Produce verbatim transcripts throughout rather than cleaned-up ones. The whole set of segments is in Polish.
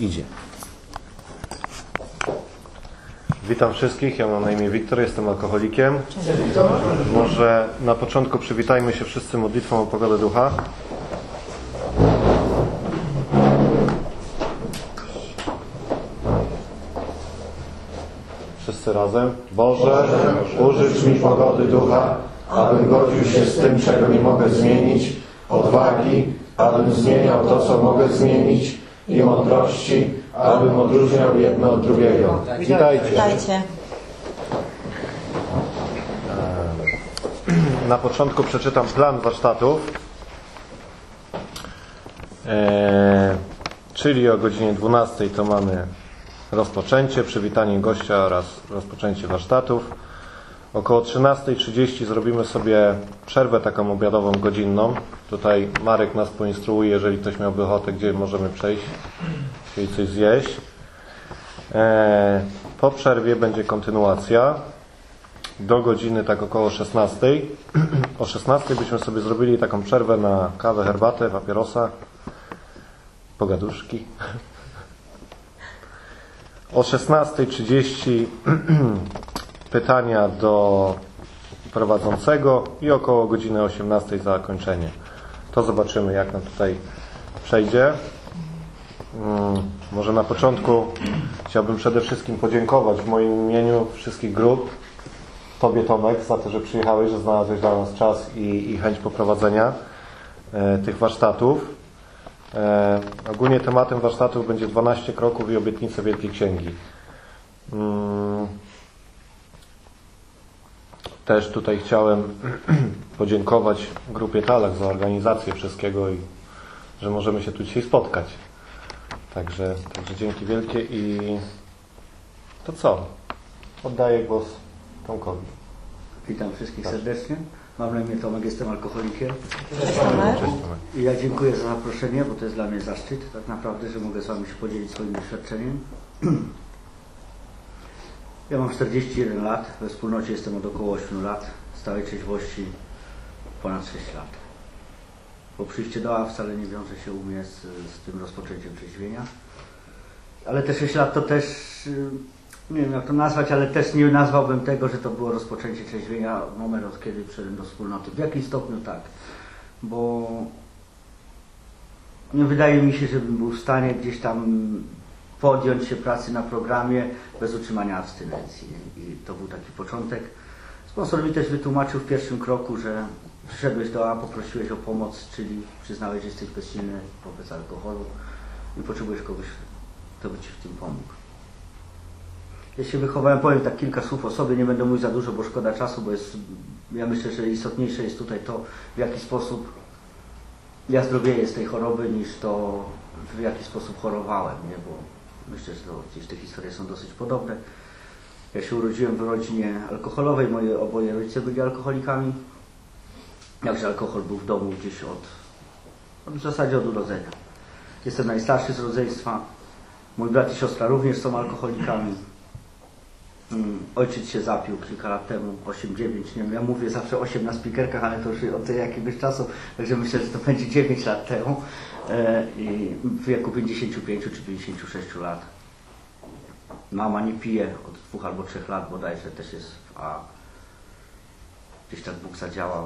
idzie. Witam wszystkich, ja mam na imię Wiktor, jestem alkoholikiem. Może na początku przywitajmy się wszyscy modlitwą o pogodę ducha. Wszyscy razem. Boże, użycz mi pogody ducha, abym godził się z tym, czego nie mogę zmienić, odwagi, abym zmieniał to, co mogę zmienić, i mądrości, abym odróżniał jedno od drugiego. Witajcie. Witajcie. Na początku przeczytam plan warsztatów, eee, czyli o godzinie dwunastej to mamy rozpoczęcie, przywitanie gościa oraz rozpoczęcie warsztatów. Około trzynastej trzydzieści zrobimy sobie przerwę taką obiadową godzinną. Tutaj Marek nas poinstruuje, jeżeli ktoś miałby ochotę, gdzie możemy przejść, czyli coś zjeść. Eee, po przerwie będzie kontynuacja do godziny tak około szesnastej. O szesnastej byśmy sobie zrobili taką przerwę na kawę, herbatę, papierosa, pogaduszki. O szesnastej trzydzieści pytania do prowadzącego i około godziny osiemnastej zakończenie. To zobaczymy, jak nam tutaj przejdzie. Hmm, może na początku chciałbym przede wszystkim podziękować w moim imieniu wszystkich grup Tobie, Tomek, za to, że przyjechałeś, że znalazłeś dla nas czas i, i chęć poprowadzenia e, tych warsztatów. E, ogólnie tematem warsztatów będzie dwanaście kroków i obietnice Wielkiej Księgi. Hmm. Też tutaj chciałem podziękować grupie Talach za organizację wszystkiego i że możemy się tu dzisiaj spotkać. Także, także dzięki wielkie i to co? Oddaję głos Tomkowi. Witam wszystkich serdecznie. Mam na imię Tomek, jestem alkoholikiem. Cześć, Tomek. I ja dziękuję za zaproszenie, bo to jest dla mnie zaszczyt tak naprawdę, że mogę z Wami się podzielić swoim doświadczeniem. Ja mam czterdzieści jeden lat, we wspólnocie jestem od około ośmiu lat, stałej trzeźwości ponad sześć lat. Bo przyjście do A wcale nie wiąże się u mnie z, z tym rozpoczęciem trzeźwienia. Ale te sześć lat to też, nie wiem jak to nazwać, ale też nie nazwałbym tego, że to było rozpoczęcie trzeźwienia, moment od kiedy przyszedłem do wspólnoty. W jakimś stopniu tak, bo nie wydaje mi się, żebym był w stanie gdzieś tam podjąć się pracy na programie bez utrzymania abstynencji. I to był taki początek. Sponsor mi też wytłumaczył w pierwszym kroku, że przyszedłeś do A, poprosiłeś o pomoc, czyli przyznałeś, że jesteś bezsilny wobec alkoholu i potrzebujesz kogoś, kto by Ci w tym pomógł. Ja się wychowałem, powiem tak kilka słów o sobie, nie będę mówić za dużo, bo szkoda czasu, bo jest, ja myślę, że istotniejsze jest tutaj to, w jaki sposób ja zdrowieję z tej choroby, niż to, w jaki sposób chorowałem, nie? Bo myślę, że to, gdzieś te historie są dosyć podobne. Ja się urodziłem w rodzinie alkoholowej, moje oboje rodzice byli alkoholikami. Jakże alkohol był w domu gdzieś od, od w zasadzie od urodzenia. Jestem najstarszy z rodzeństwa. Mój brat i siostra również są alkoholikami. Ojciec się zapił kilka lat temu, osiem dziewięć, nie wiem, ja mówię zawsze osiem na spikerkach, ale to już od jakiegoś czasu, także myślę, że to będzie dziewięć lat temu. I w wieku pięćdziesięciu pięciu czy pięćdziesięciu sześciu lat. Mama nie pije od dwóch albo trzech lat bodajże, też jest w A. Gdzieś tak Bóg zadziałał.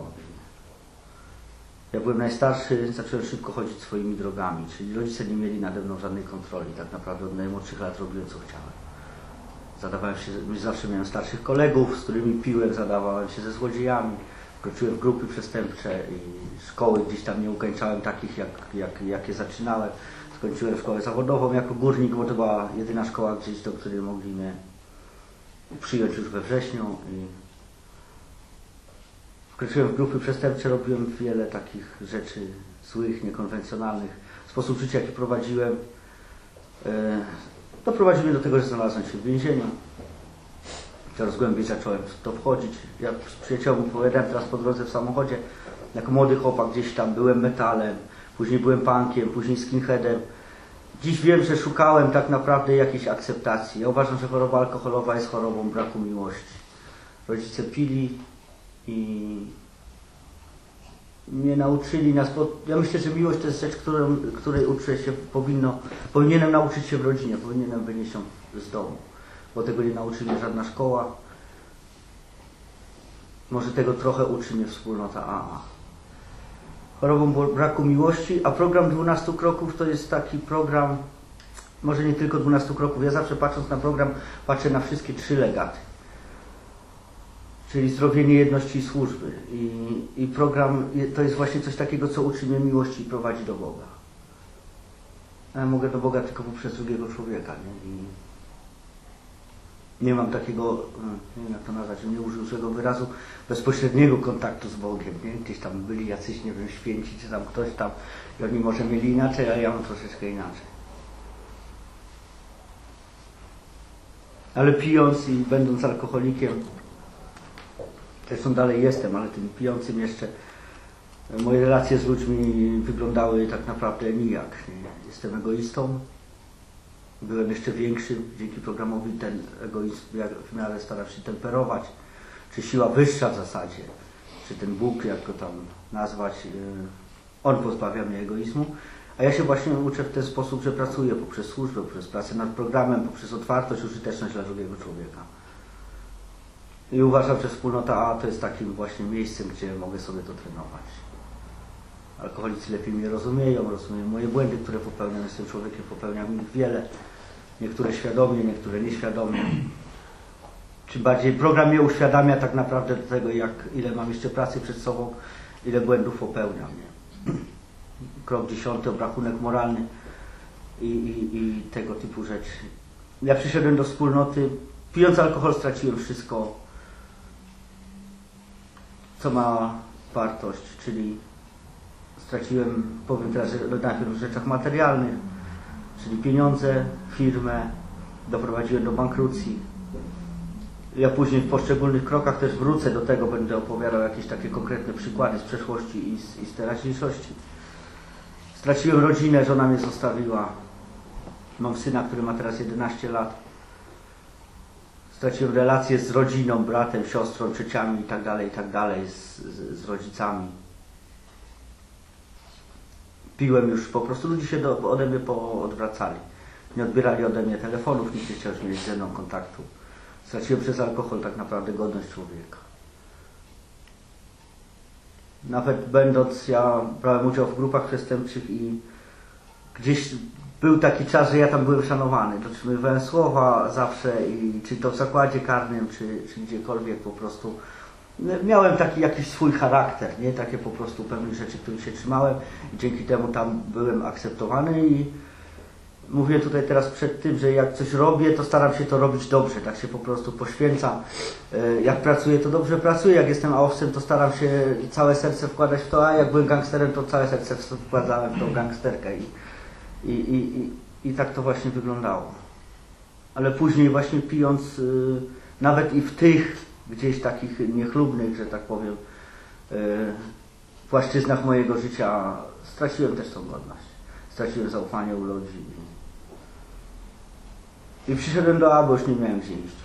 Jak byłem najstarszy, zacząłem szybko chodzić swoimi drogami, czyli rodzice nie mieli nade mną żadnej kontroli. Tak naprawdę od najmłodszych lat robiłem co chciałem. Zadawałem się, zawsze miałem starszych kolegów, z którymi piłem, zadawałem się ze złodziejami. Wkroczyłem w grupy przestępcze i szkoły gdzieś tam nie ukończałem takich, jak, jak, jakie zaczynałem. Skończyłem szkołę zawodową jako górnik, bo to była jedyna szkoła gdzieś, do której mogli mnie przyjąć już we wrześniu. I wkroczyłem w grupy przestępcze, robiłem wiele takich rzeczy złych, niekonwencjonalnych. Sposób życia, jaki prowadziłem, e, doprowadził mnie do tego, że znalazłem się w więzieniu. Coraz głębiej zacząłem w to wchodzić. Ja z przyjaciółmi opowiadałem teraz po drodze w samochodzie. Jako młody chłopak gdzieś tam byłem metalem, później byłem punkiem, później skinheadem. Dziś wiem, że szukałem tak naprawdę jakiejś akceptacji. Ja uważam, że choroba alkoholowa jest chorobą braku miłości. Rodzice pili i mnie nauczyli nas, bo ja myślę, że miłość to jest rzecz, którą, której uczę się powinno, powinienem nauczyć się w rodzinie, powinienem wynieść ją z domu, bo tego nie nauczy mnie żadna szkoła. Może tego trochę uczy mnie wspólnota A A. Chorobą braku miłości, a program dwunastu kroków to jest taki program, może nie tylko dwunastu kroków, ja zawsze patrząc na program, patrzę na wszystkie trzy legaty. Czyli zdrowienie, jedności i służby. I, I program to jest właśnie coś takiego, co uczy mnie miłości i prowadzi do Boga. Ja mogę do Boga tylko poprzez drugiego człowieka. Nie? I nie mam takiego, nie wiem jak to nazwać, nie użył złego wyrazu, bezpośredniego kontaktu z Bogiem. Nie? Gdzieś tam byli jacyś, nie wiem, święci, czy tam ktoś tam i oni może mieli inaczej, a ja mam troszeczkę inaczej. Ale pijąc i będąc alkoholikiem, zresztą dalej jestem, ale tym pijącym jeszcze, moje relacje z ludźmi wyglądały tak naprawdę nijak. Nie? Jestem egoistą. Byłem jeszcze większy, dzięki programowi ten egoizm w miarę staram się temperować, czy siła wyższa w zasadzie, czy ten Bóg, jak go tam nazwać, on pozbawia mnie egoizmu, a ja się właśnie uczę w ten sposób, że pracuję poprzez służbę, poprzez pracę nad programem, poprzez otwartość, użyteczność dla drugiego człowieka. I uważam, że wspólnota A to jest takim właśnie miejscem, gdzie mogę sobie to trenować. Alkoholicy lepiej mnie rozumieją, rozumieją moje błędy, które popełniam. Jestem człowiekiem, popełniam ich wiele. Niektóre świadomie, niektóre nieświadomie. Czym bardziej program mnie uświadamia tak naprawdę do tego, jak, ile mam jeszcze pracy przed sobą, ile błędów popełniam. Nie? Krok dziesiąty, obrachunek moralny i, i, i tego typu rzeczy. Ja przyszedłem do wspólnoty, pijąc alkohol straciłem wszystko, co ma wartość, czyli straciłem, powiem teraz najpierw w rzeczach materialnych, czyli pieniądze, firmę, doprowadziłem do bankructwa. Ja później w poszczególnych krokach też wrócę do tego, będę opowiadał jakieś takie konkretne przykłady z przeszłości i z, i z teraźniejszości. Straciłem rodzinę, żona mnie zostawiła. Mam syna, który ma teraz jedenaście lat. Straciłem relacje z rodziną, bratem, siostrą, ciociami i tak dalej, i tak dalej, z, z, z rodzicami. Piłem już, po prostu ludzie się do, ode mnie odwracali. Nie odbierali ode mnie telefonów, nikt nie chciał już mieć ze mną kontaktu. Straciłem przez alkohol tak naprawdę godność człowieka. Nawet będąc, ja brałem udział w grupach przestępczych i gdzieś był taki czas, że ja tam byłem szanowany. Dotrzymywałem słowa zawsze, i czy to w zakładzie karnym, czy, czy gdziekolwiek po prostu. Miałem taki jakiś swój charakter, nie? Takie po prostu pewne rzeczy, których się trzymałem i dzięki temu tam byłem akceptowany i mówię tutaj teraz przed tym, że jak coś robię, to staram się to robić dobrze, tak się po prostu poświęcam. Jak pracuję, to dobrze pracuję, jak jestem owcem, to staram się całe serce wkładać w to, a jak byłem gangsterem, to całe serce wkładałem w tą gangsterkę i, i, i, i, i tak to właśnie wyglądało. Ale później właśnie pijąc, nawet i w tych gdzieś takich niechlubnych, że tak powiem, płaszczyznach mojego życia straciłem też tą godność. Straciłem zaufanie u ludzi. I przyszedłem do A, bo już nie miałem gdzie iść.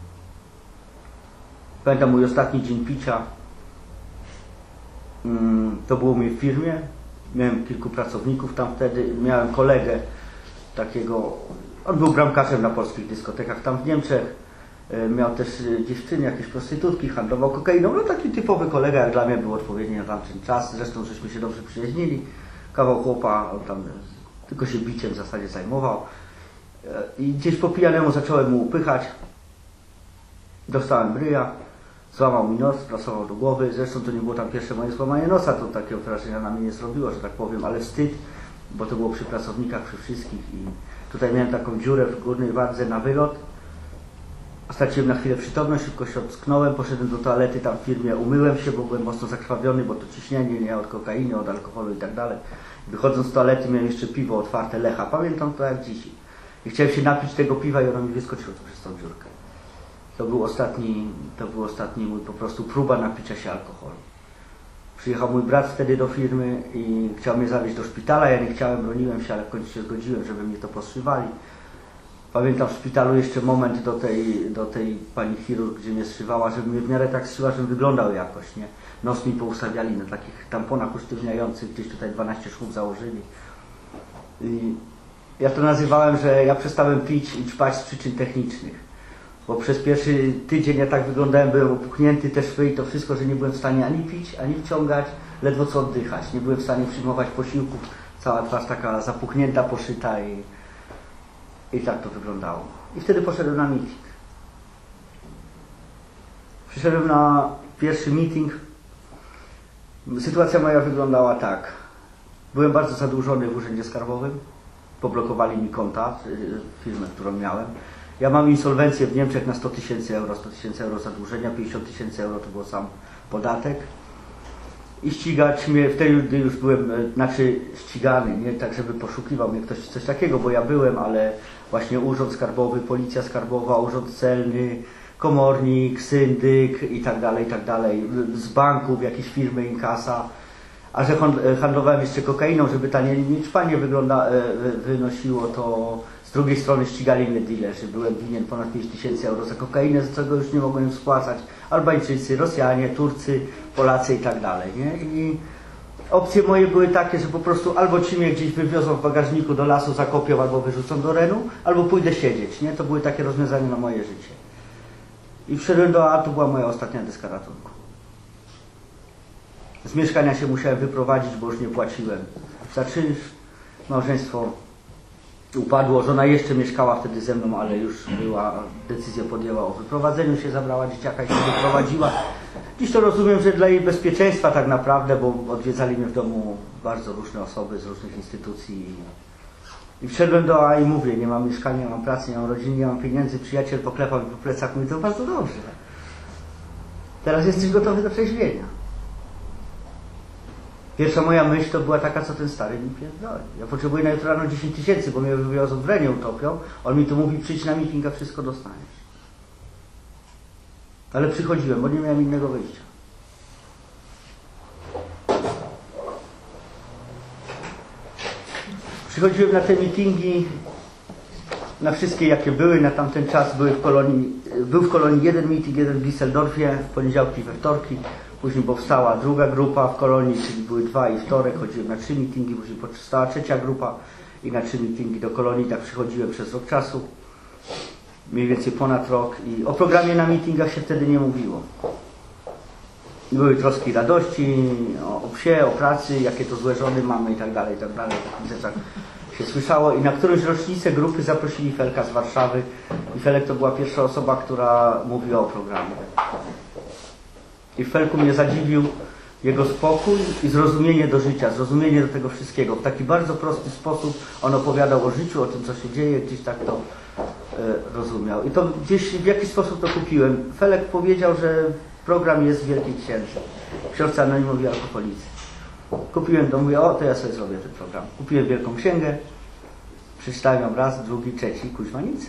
Pamiętam mój ostatni dzień picia. To było mi w firmie. Miałem kilku pracowników tam wtedy. Miałem kolegę takiego, on był bramkarzem na polskich dyskotekach tam w Niemczech. Miał też dziewczyny, jakieś prostytutki, handlował kokainą. No taki typowy kolega, jak dla mnie był odpowiedni na tamten czas. Zresztą żeśmy się dobrze przyjaźnili. Kawał chłopa, on tam tylko się biciem w zasadzie zajmował. I gdzieś po pijanemu zacząłem mu upychać. Dostałem bryja, złamał mi nos, plasował do głowy. Zresztą to nie było tam pierwsze moje złamanie nosa, to takiego wrażenia na mnie nie zrobiło, że tak powiem, ale wstyd, bo to było przy pracownikach, przy wszystkich. I tutaj miałem taką dziurę w górnej wardze na wylot. Straciłem na chwilę przytomność, szybko się ocknąłem, poszedłem do toalety tam w firmie, umyłem się, bo byłem mocno zakrwawiony, bo to ciśnienie, nie od kokainy, od alkoholu i tak dalej. Wychodząc z toalety miałem jeszcze piwo otwarte, Lecha, pamiętam to jak dzisiaj. I chciałem się napić tego piwa i ono mi wyskoczyło tu przez tą dziurkę. To był ostatni, to był ostatni mój po prostu próba napicia się alkoholu. Przyjechał mój brat wtedy do firmy i chciał mnie zawieźć do szpitala, ja nie chciałem, broniłem się, ale w końcu się zgodziłem, żeby mnie to postrzywali. Pamiętam w szpitalu jeszcze moment do tej, do tej pani chirurg, gdzie mnie zszywała, żeby mnie w miarę tak zszyła, żebym wyglądał jakoś, nie? Nos mi poustawiali na takich tamponach usztywniających, gdzieś tutaj dwanaście szwów założyli. I ja to nazywałem, że ja przestałem pić i ćpać z przyczyn technicznych. Bo przez pierwszy tydzień ja tak wyglądałem, byłem opuchnięty, te szwy i to wszystko, że nie byłem w stanie ani pić, ani wciągać, ledwo co oddychać. Nie byłem w stanie przyjmować posiłków, cała twarz taka zapuchnięta, poszyta i, i tak to wyglądało. I wtedy poszedłem na meeting. Przyszedłem na pierwszy meeting. Sytuacja moja wyglądała tak. Byłem bardzo zadłużony w urzędzie skarbowym. Poblokowali mi konta, firmę, którą miałem. Ja mam insolwencję w Niemczech na sto tysięcy euro, sto tysięcy euro zadłużenia, pięćdziesiąt tysięcy euro to był sam podatek. I ścigać mnie, wtedy już byłem, znaczy ścigany, nie tak, żeby poszukiwał mnie ktoś coś takiego, bo ja byłem, ale właśnie urząd skarbowy, policja skarbowa, urząd celny, komornik, syndyk i tak dalej, i tak dalej, z banków, jakieś firmy inkasa. A że handlowałem jeszcze kokainą, żeby ta nieczpanie wygląda, wynosiło, to z drugiej strony ścigali mnie dealerzy. Byłem winien ponad pięć tysięcy euro za kokainę, z czego już nie mogłem spłacać. Albańczycy, Rosjanie, Turcy, Polacy i tak dalej. Nie? I opcje moje były takie, że po prostu albo ci mnie gdzieś wywiozą w bagażniku do lasu, zakopią albo wyrzucą do Renu, albo pójdę siedzieć. Nie? To były takie rozwiązania na moje życie. I wszedłem do A, to była moja ostatnia deska ratunku. Z mieszkania się musiałem wyprowadzić, bo już nie płaciłem za czynsz. Małżeństwo upadło, żona jeszcze mieszkała wtedy ze mną, ale już była, decyzję podjęła o wyprowadzeniu się, zabrała dzieciaka i się wyprowadziła. Dziś to rozumiem, że dla jej bezpieczeństwa tak naprawdę, bo odwiedzali mnie w domu bardzo różne osoby z różnych instytucji. I wszedłem do A i mówię, nie mam mieszkania, nie mam pracy, nie mam rodziny, nie mam pieniędzy, przyjaciel poklepał mi po plecach, mówi, to bardzo dobrze. Teraz jesteś gotowy do trzeźwienia. Pierwsza moja myśl to była taka, co ten stary mi pierdoli. Ja potrzebuję na jutro rano dziesięć tysięcy, bo mnie wywiozą w Renie, utopią. On mi tu mówi, przyjdź na meeting, a wszystko dostaniesz. Ale przychodziłem, bo nie miałem innego wyjścia. Przychodziłem na te meetingi, na wszystkie jakie były, na tamten czas były w kolonii, był w kolonii jeden meeting, jeden w Düsseldorfie, w poniedziałki i we wtorki. Później powstała druga grupa w kolonii, czyli były dwa i wtorek, chodziłem na trzy meetingi, później powstała trzecia grupa i na trzy meetingi do kolonii, tak przychodziłem przez rok czasu, mniej więcej ponad rok i o programie na meetingach się wtedy nie mówiło. Były troski i radości, o, o psie, o pracy, jakie to złe żony mamy i tak dalej, i tak dalej, w takich rzeczach się słyszało i na którąś rocznicę grupy zaprosili Felka z Warszawy i Felek to była pierwsza osoba, która mówiła o programie. I w Felku mnie zadziwił jego spokój i zrozumienie do życia, zrozumienie do tego wszystkiego. W taki bardzo prosty sposób on opowiadał o życiu, o tym, co się dzieje, gdzieś tak to e, rozumiał. I to gdzieś w jakiś sposób to kupiłem. Felek powiedział, że program jest w Wielkiej Księdze. W książce Anonimowi Alkoholicy. Kupiłem to, mówię, o, to ja sobie zrobię ten program. Kupiłem Wielką Księgę, przeczytałem ją raz, drugi, trzeci, kuźma nic.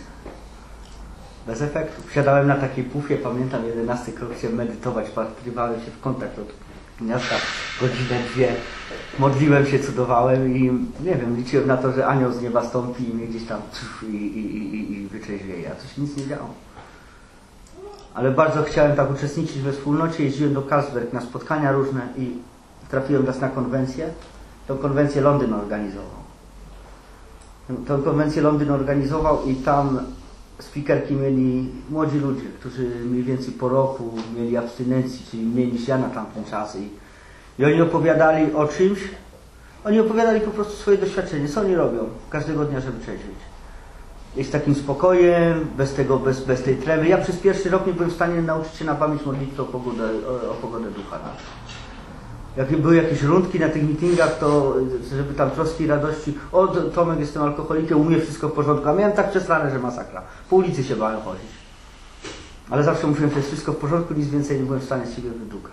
Bez efektu. Wsiadałem na takiej pufie, pamiętam, jedenasty krok, chciałem medytować, patrywałem się w kontakt od miasta, godzinę, dwie. Modliłem się, cudowałem i nie wiem, liczyłem na to, że anioł z nieba stąpi i mnie gdzieś tam i, i, i, i wyczeźwieje, a coś nic nie działo. Ale bardzo chciałem tak uczestniczyć we wspólnocie, jeździłem do Carlsberg na spotkania różne i trafiłem raz na konwencję. Tą konwencję Londyn organizował. Tą konwencję Londyn organizował i tam speakerki mieli młodzi ludzie, którzy mniej więcej po roku mieli abstynencji, czyli mniej niż ja na tamten czas. I, i oni opowiadali o czymś, oni opowiadali po prostu swoje doświadczenie, co oni robią każdego dnia, żeby trzeźwieć. I z takim spokojem, bez tego, bez, bez tej tremy. Ja przez pierwszy rok nie byłem w stanie nauczyć się na pamięć modlitwy o pogodę, o, o pogodę ducha. Jak były jakieś rundki na tych meetingach, to żeby tam troski i radości, o Tomek, jestem alkoholikiem, u mnie wszystko w porządku, a miałem tak przesrane, że masakra. Po ulicy się bałem chodzić. Ale zawsze mówiłem, że jest wszystko w porządku, nic więcej nie byłem w stanie z siebie wydukać.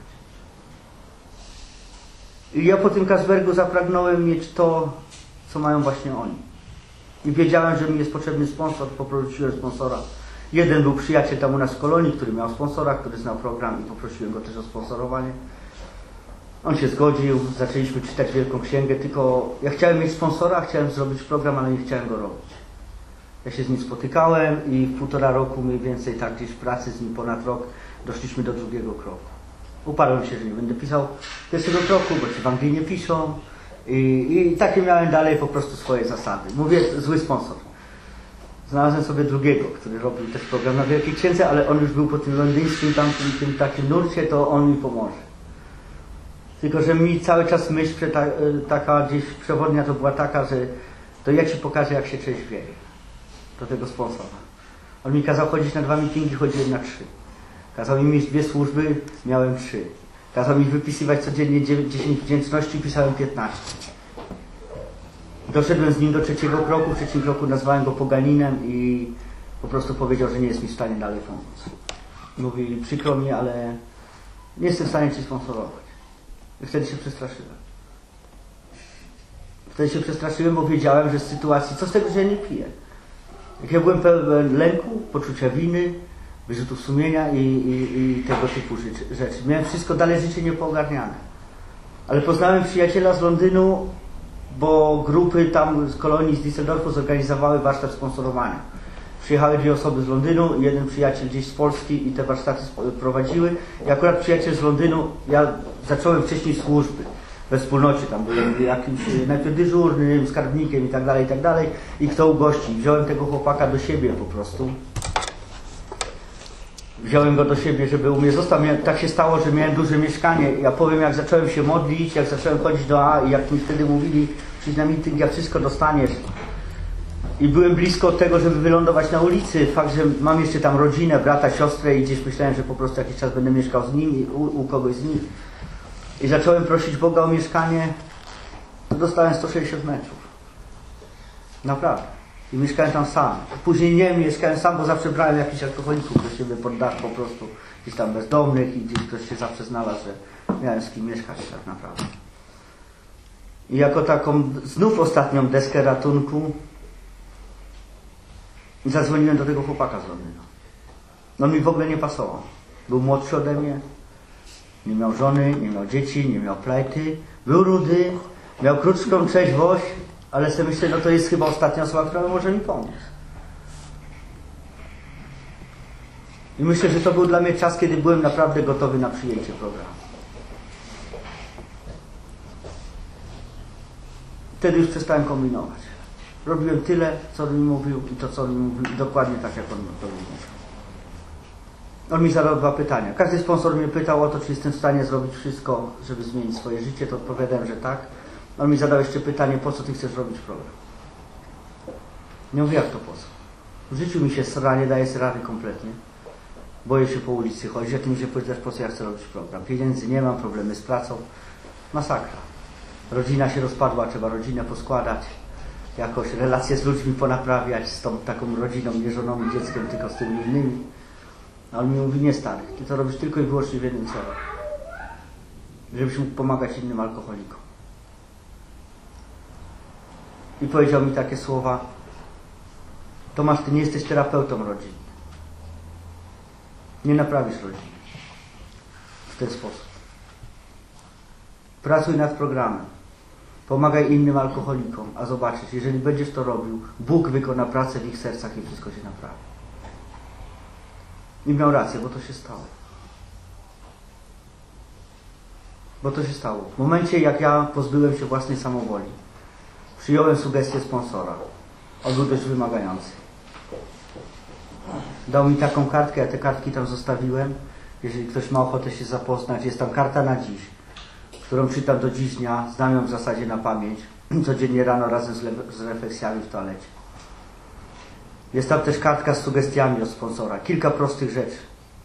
I ja po tym Carlsbergu zapragnąłem mieć to, co mają właśnie oni. I wiedziałem, że mi jest potrzebny sponsor, poprosiłem sponsora. Jeden był przyjaciel tam u nas w kolonii, który miał sponsora, który znał program i poprosiłem go też o sponsorowanie. On się zgodził, zaczęliśmy czytać Wielką Księgę, tylko ja chciałem mieć sponsora, chciałem zrobić program, ale nie chciałem go robić. Ja się z nim spotykałem i w półtora roku mniej więcej, tak gdzieś w pracy z nim ponad rok, doszliśmy do drugiego kroku. Uparłem się, że nie będę pisał pierwszego kroku, bo ci w Anglii nie piszą i, i takie miałem dalej po prostu swoje zasady. Mówię, zły sponsor. Znalazłem sobie drugiego, który robił też program na Wielkiej Księdze, ale on już był po tym londyńskim, tamtym tym takim nurcie, to on mi pomoże. Tylko że mi cały czas myśl taka gdzieś przewodnia to była taka, że to ja ci pokażę, jak się trzeźwieje. Do tego sponsora. On mi kazał chodzić na dwa meetingi, chodziłem na trzy. Kazał mi mieć dwie służby, miałem trzy. Kazał mi wypisywać codziennie dziesięć wdzięczności, pisałem piętnaście. Doszedłem z nim do trzeciego kroku, w trzecim kroku nazwałem go poganinem i po prostu powiedział, że nie jest mi w stanie dalej pomóc. Mówi, przykro mi, ale nie jestem w stanie ci sponsorować. I wtedy się przestraszyłem. Wtedy się przestraszyłem, bo wiedziałem, że z sytuacji, co z tego, że ja nie piję. Jak ja byłem pełen lęku, poczucia winy, wyrzutów sumienia i, i, i tego typu rzeczy. Miałem wszystko dalej życie niepoogarniane. Ale poznałem przyjaciela z Londynu, bo grupy tam z kolonii z Düsseldorfu zorganizowały warsztat sponsorowania. Przyjechały dwie osoby z Londynu, jeden przyjaciel gdzieś z Polski i te warsztaty prowadziły. I akurat przyjaciel z Londynu, ja zacząłem wcześniej służby we wspólnocie, tam byłem jakimś najpierw dyżurnym, skarbnikiem i tak dalej, i tak dalej. I kto ugości. Wziąłem tego chłopaka do siebie po prostu. Wziąłem go do siebie, żeby u mnie został. Tak się stało, że miałem duże mieszkanie. Ja powiem, jak zacząłem się modlić, jak zacząłem chodzić do A i jak mi wtedy mówili, przyjdź na meeting, jak wszystko dostaniesz. I byłem blisko tego, żeby wylądować na ulicy. Fakt, że mam jeszcze tam rodzinę, brata, siostrę i gdzieś myślałem, że po prostu jakiś czas będę mieszkał z nimi, u, u kogoś z nich. I zacząłem prosić Boga o mieszkanie. Dostałem sto sześćdziesiąt metrów. Naprawdę. I mieszkałem tam sam. Później nie mieszkałem sam, bo zawsze brałem jakichś alkoholików do siebie pod dach po prostu. Gdzieś tam bezdomnych i gdzieś ktoś się zawsze znalazł, że miałem z kim mieszkać tak naprawdę. I jako taką znów ostatnią deskę ratunku zadzwoniłem do tego chłopaka z Londynu. On mi w ogóle nie pasował. Był młodszy ode mnie. Nie miał żony, nie miał dzieci, nie miał plejty. Był rudy, miał krótką trzeźwość. Ale sobie myślę, no to jest chyba ostatnia osoba, która może mi pomóc. I myślę, że to był dla mnie czas, kiedy byłem naprawdę gotowy na przyjęcie programu. Wtedy już przestałem kombinować. Robiłem tyle, co on mi mówił i to, co on mi mówił, dokładnie tak, jak on to mówił. On mi zadał dwa pytania. Każdy sponsor mnie pytał o to, czy jestem w stanie zrobić wszystko, żeby zmienić swoje życie, to odpowiadałem, że tak. On mi zadał jeszcze pytanie, po co ty chcesz robić program? Nie mówię, jak to po co? W życiu mi się sra, nie daje rady kompletnie. Boję się po ulicy chodzić, a ty mi się powiedziesz, po co ja chcę robić program. Pieniędzy nie mam, problemy z pracą. Masakra. Rodzina się rozpadła, trzeba rodzinę poskładać. Jakoś relacje z ludźmi ponaprawiać, z tą taką rodziną, nie żoną i dzieckiem, tylko z tymi innymi. A on mi mówi, nie stary, ty to robisz tylko i wyłącznie w jednym celu. Żebyś mógł pomagać innym alkoholikom. I powiedział mi takie słowa: Tomasz, ty nie jesteś terapeutą rodziny. Nie naprawisz rodziny w ten sposób. Pracuj nad programem. Pomagaj innym alkoholikom, a zobaczysz, jeżeli będziesz to robił, Bóg wykona pracę w ich sercach i wszystko się naprawi. I miał rację, bo to się stało. Bo to się stało. W momencie, jak ja pozbyłem się własnej samowoli, przyjąłem sugestię sponsora. On był dość wymagający. Dał mi taką kartkę, ja te kartki tam zostawiłem. Jeżeli ktoś ma ochotę się zapoznać, jest tam karta na dziś, którą czytam do dziś dnia, znam ją w zasadzie na pamięć, codziennie rano razem z, z refleksjami w toalecie. Jest tam też kartka z sugestiami od sponsora. Kilka prostych rzeczy.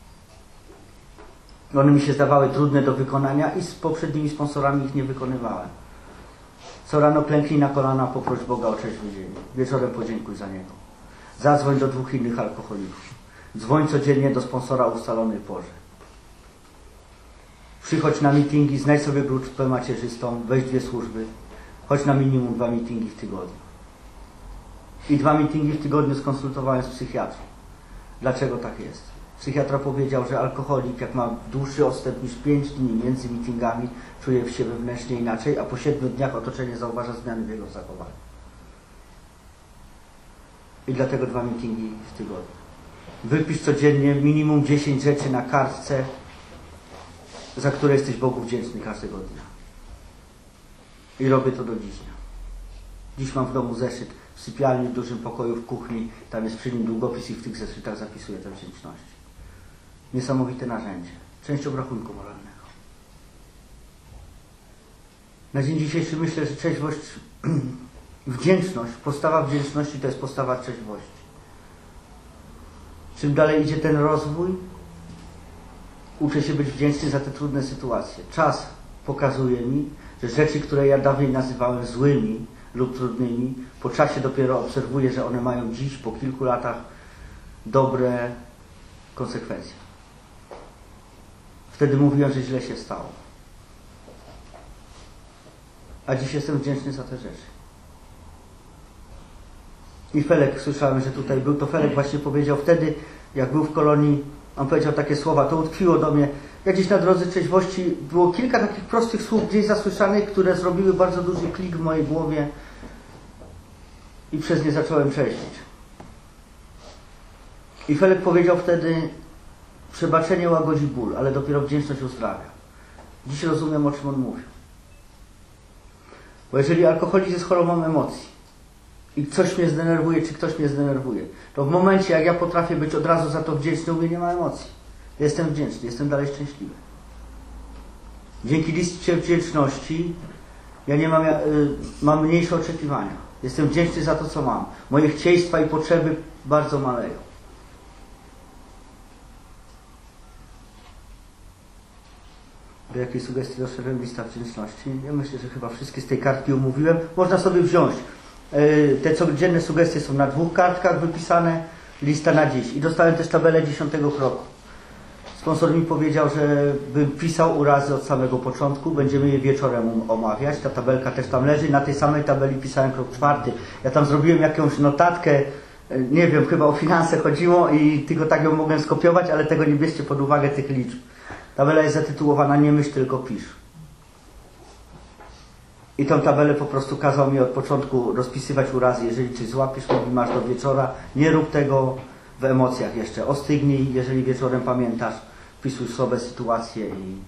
One mi się zdawały trudne do wykonania i z poprzednimi sponsorami ich nie wykonywałem. Co rano klęknij na kolana, poproś Boga o trzeźwy dzień. Wieczorem podziękuj za niego. Zadzwoń do dwóch innych alkoholików. Dzwoń codziennie do sponsora o ustalonej porze. Przychodź na meetingi, znajdź sobie grupę macierzystą, weź dwie służby. Chodź na minimum dwa meetingi w tygodniu. I dwa meetingi w tygodniu skonsultowałem z psychiatrą. Dlaczego tak jest? Psychiatra powiedział, że alkoholik, jak ma dłuższy odstęp niż pięć dni między meetingami, czuje się wewnętrznie inaczej, a po siedmiu dniach otoczenie zauważa zmiany w jego zachowaniu. I dlatego dwa meetingi w tygodniu. Wypisz codziennie minimum dziesięć rzeczy na kartce, za które jesteś Bogu wdzięczny każdego dnia. I robię to do dziś. Dziś mam w domu zeszyt w sypialni, w dużym pokoju, w kuchni. Tam jest przy nim długopis i w tych zeszytach zapisuję te wdzięczności. Niesamowite narzędzie. Część obrachunku moralnego. Na dzień dzisiejszy myślę, że trzeźwość, wdzięczność, postawa wdzięczności to jest postawa trzeźwości. Czym dalej idzie ten rozwój, uczę się być wdzięczny za te trudne sytuacje. Czas pokazuje mi, że rzeczy, które ja dawniej nazywałem złymi lub trudnymi, po czasie dopiero obserwuję, że one mają dziś, po kilku latach, dobre konsekwencje. Wtedy mówiłem, że źle się stało. A dziś jestem wdzięczny za te rzeczy. I Felek, słyszałem, że tutaj był, to Felek właśnie powiedział wtedy, jak był w kolonii, on powiedział takie słowa, to utkwiło do mnie. Ja gdzieś na drodze trzeźwości było kilka takich prostych słów gdzieś zasłyszanych, które zrobiły bardzo duży klik w mojej głowie i przez nie zacząłem trzeźwieć. I Felek powiedział wtedy, przebaczenie łagodzi ból, ale dopiero wdzięczność uzdrawia. Dziś rozumiem, o czym on mówił. Bo jeżeli alkoholizm jest chorobą emocji i coś mnie zdenerwuje, czy ktoś mnie zdenerwuje, to w momencie, jak ja potrafię być od razu za to wdzięczny, u mnie nie ma emocji. Jestem wdzięczny, jestem dalej szczęśliwy. Dzięki liście wdzięczności ja nie mam, y, mam mniejsze oczekiwania. Jestem wdzięczny za to, co mam. Moje chcieństwa i potrzeby bardzo maleją. Do jakiej sugestii doszedłem? Lista wdzięczności? Ja myślę, że chyba wszystkie z tej kartki omówiłem. Można sobie wziąć. Te codzienne sugestie są na dwóch kartkach wypisane, lista na dziś. I dostałem też tabelę dziesiątego kroku. Sponsor mi powiedział, że bym pisał urazy od samego początku, będziemy je wieczorem omawiać. Ta tabelka też tam leży. Na tej samej tabeli pisałem krok czwarty. Ja tam zrobiłem jakąś notatkę, nie wiem, chyba o finanse chodziło i tylko tak ją mogłem skopiować, ale tego nie bierzcie pod uwagę, tych liczb. Tabela jest zatytułowana Nie myśl, tylko pisz. I tą tabelę po prostu kazał mi od początku rozpisywać urazy. Jeżeli coś złapiesz, mówi, masz do wieczora, nie rób tego w emocjach jeszcze. Ostygnij, jeżeli wieczorem pamiętasz, wpisuj sobie sytuację i...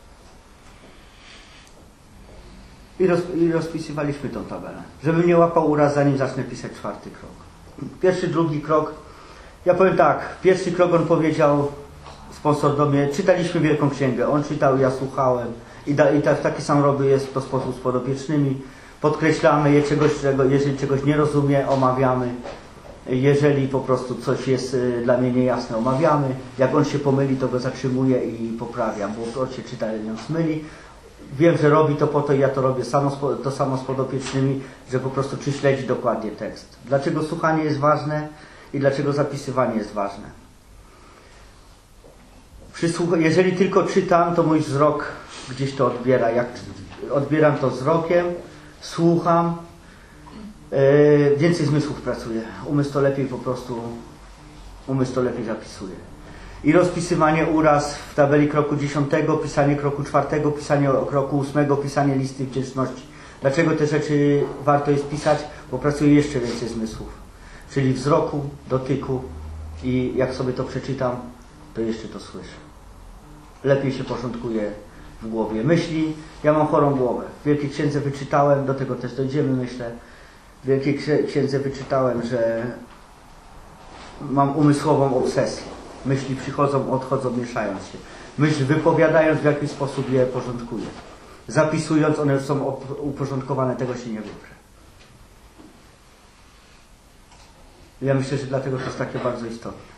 I, roz, i rozpisywaliśmy tą tabelę. Żebym nie łapał uraz, zanim zacznę pisać czwarty krok. Pierwszy, drugi krok. Ja powiem tak, pierwszy krok on powiedział, sponsor do mnie, czytaliśmy Wielką Księgę. On czytał, ja słuchałem. I, da, i tak, taki sam robię jest to sposób z podopiecznymi. Podkreślamy je czegoś, czego, jeżeli czegoś nie rozumie, omawiamy. Jeżeli po prostu coś jest y, dla mnie niejasne, omawiamy. Jak on się pomyli, to go zatrzymuję i poprawiam, bo on się czyta, ją smyli. Wiem, że robi to po to i ja to robię samo, to samo z podopiecznymi, że po prostu czy śledzi dokładnie tekst. Dlaczego słuchanie jest ważne i dlaczego zapisywanie jest ważne? Jeżeli tylko czytam, to mój wzrok gdzieś to odbiera. Jak odbieram to wzrokiem, słucham, yy, więcej zmysłów pracuje. Umysł to lepiej po prostu, umysł to lepiej zapisuje. I rozpisywanie uraz w tabeli kroku dziesiątego, pisanie kroku czwartego, pisanie kroku ósmego, pisanie listy wdzięczności. Dlaczego te rzeczy warto jest pisać? Bo pracuje jeszcze więcej zmysłów. Czyli wzroku, dotyku i jak sobie to przeczytam, to jeszcze to słyszę. Lepiej się porządkuje w głowie. Myśli, ja mam chorą głowę. W Wielkiej Księdze wyczytałem, do tego też dojdziemy, myślę. W Wielkiej Księdze wyczytałem, że mam umysłową obsesję. Myśli przychodzą, odchodzą, mieszają się. Myśl wypowiadając, w jaki sposób je porządkuję. Zapisując, one już są uporządkowane, tego się nie wyprę. Ja myślę, że dlatego to jest takie bardzo istotne.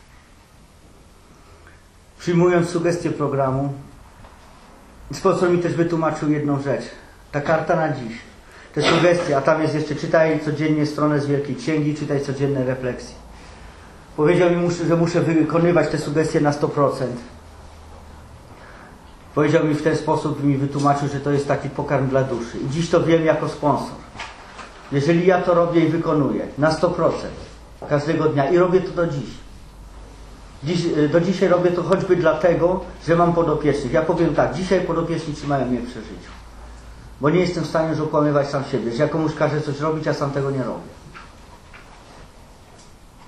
Przyjmując sugestie programu, sponsor mi też wytłumaczył jedną rzecz. Ta karta na dziś, te sugestie, a tam jest jeszcze czytaj codziennie stronę z Wielkiej Księgi, czytaj codzienne refleksje. Powiedział mi, że muszę wykonywać te sugestie na sto procent. Powiedział mi w ten sposób, mi wytłumaczył, że to jest taki pokarm dla duszy. I dziś to wiem jako sponsor. Jeżeli ja to robię i wykonuję na sto procent każdego dnia i robię to do dziś. Dziś, do dzisiaj robię to choćby dlatego, że mam podopiecznych. Ja powiem tak, dzisiaj podopieczni trzymają mnie przy życiu. Bo nie jestem w stanie już okłamywać sam siebie, że ja komuś każę coś robić, a sam tego nie robię.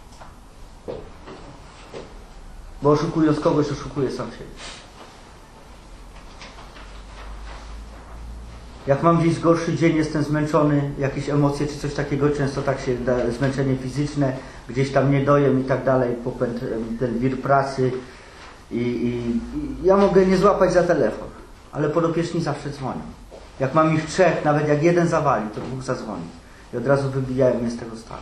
Bo oszukując kogoś, oszukuje sam siebie. Jak mam gdzieś gorszy dzień, jestem zmęczony, jakieś emocje czy coś takiego, często tak się da, zmęczenie fizyczne, gdzieś tam nie dojem i tak dalej, popęd, ten wir pracy i, i, i ja mogę nie złapać za telefon, ale podopieczni zawsze dzwonią. Jak mam ich trzech, nawet jak jeden zawali, to dwóch zadzwoni i od razu wybijają mnie z tego stanu.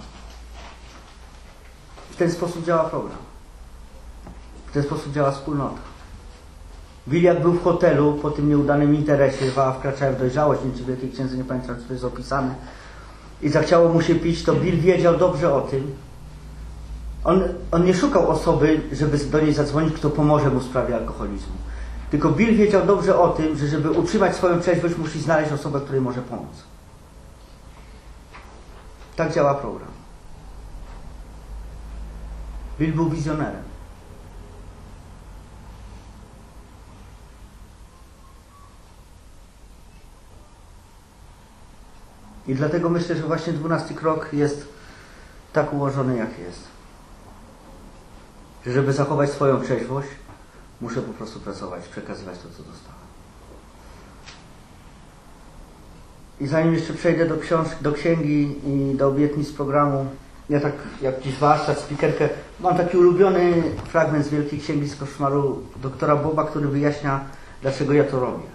W ten sposób działa program. W ten sposób działa wspólnota. Bill jak był w hotelu po tym nieudanym interesie, wkraczałem w dojrzałość, nie wiem czy w Wielkiej Księdze, nie pamiętam czy to jest opisane, i zachciało mu się pić, to Bill wiedział dobrze o tym. On, on nie szukał osoby, żeby do niej zadzwonić, kto pomoże mu w sprawie alkoholizmu. Tylko Bill wiedział dobrze o tym, że żeby utrzymać swoją trzeźwość, musi znaleźć osobę, której może pomóc. Tak działa program. Bill był wizjonerem. I dlatego myślę, że właśnie dwunasty krok jest tak ułożony, jak jest. Że żeby zachować swoją trzeźwość, muszę po prostu pracować, przekazywać to, co dostałem. I zanim jeszcze przejdę do książki, do księgi i do obietnic programu, ja tak jak jakiś warsztat, spikerkę, mam taki ulubiony fragment z Wielkiej Księgi z Koszmaru doktora Boba, który wyjaśnia, dlaczego ja to robię.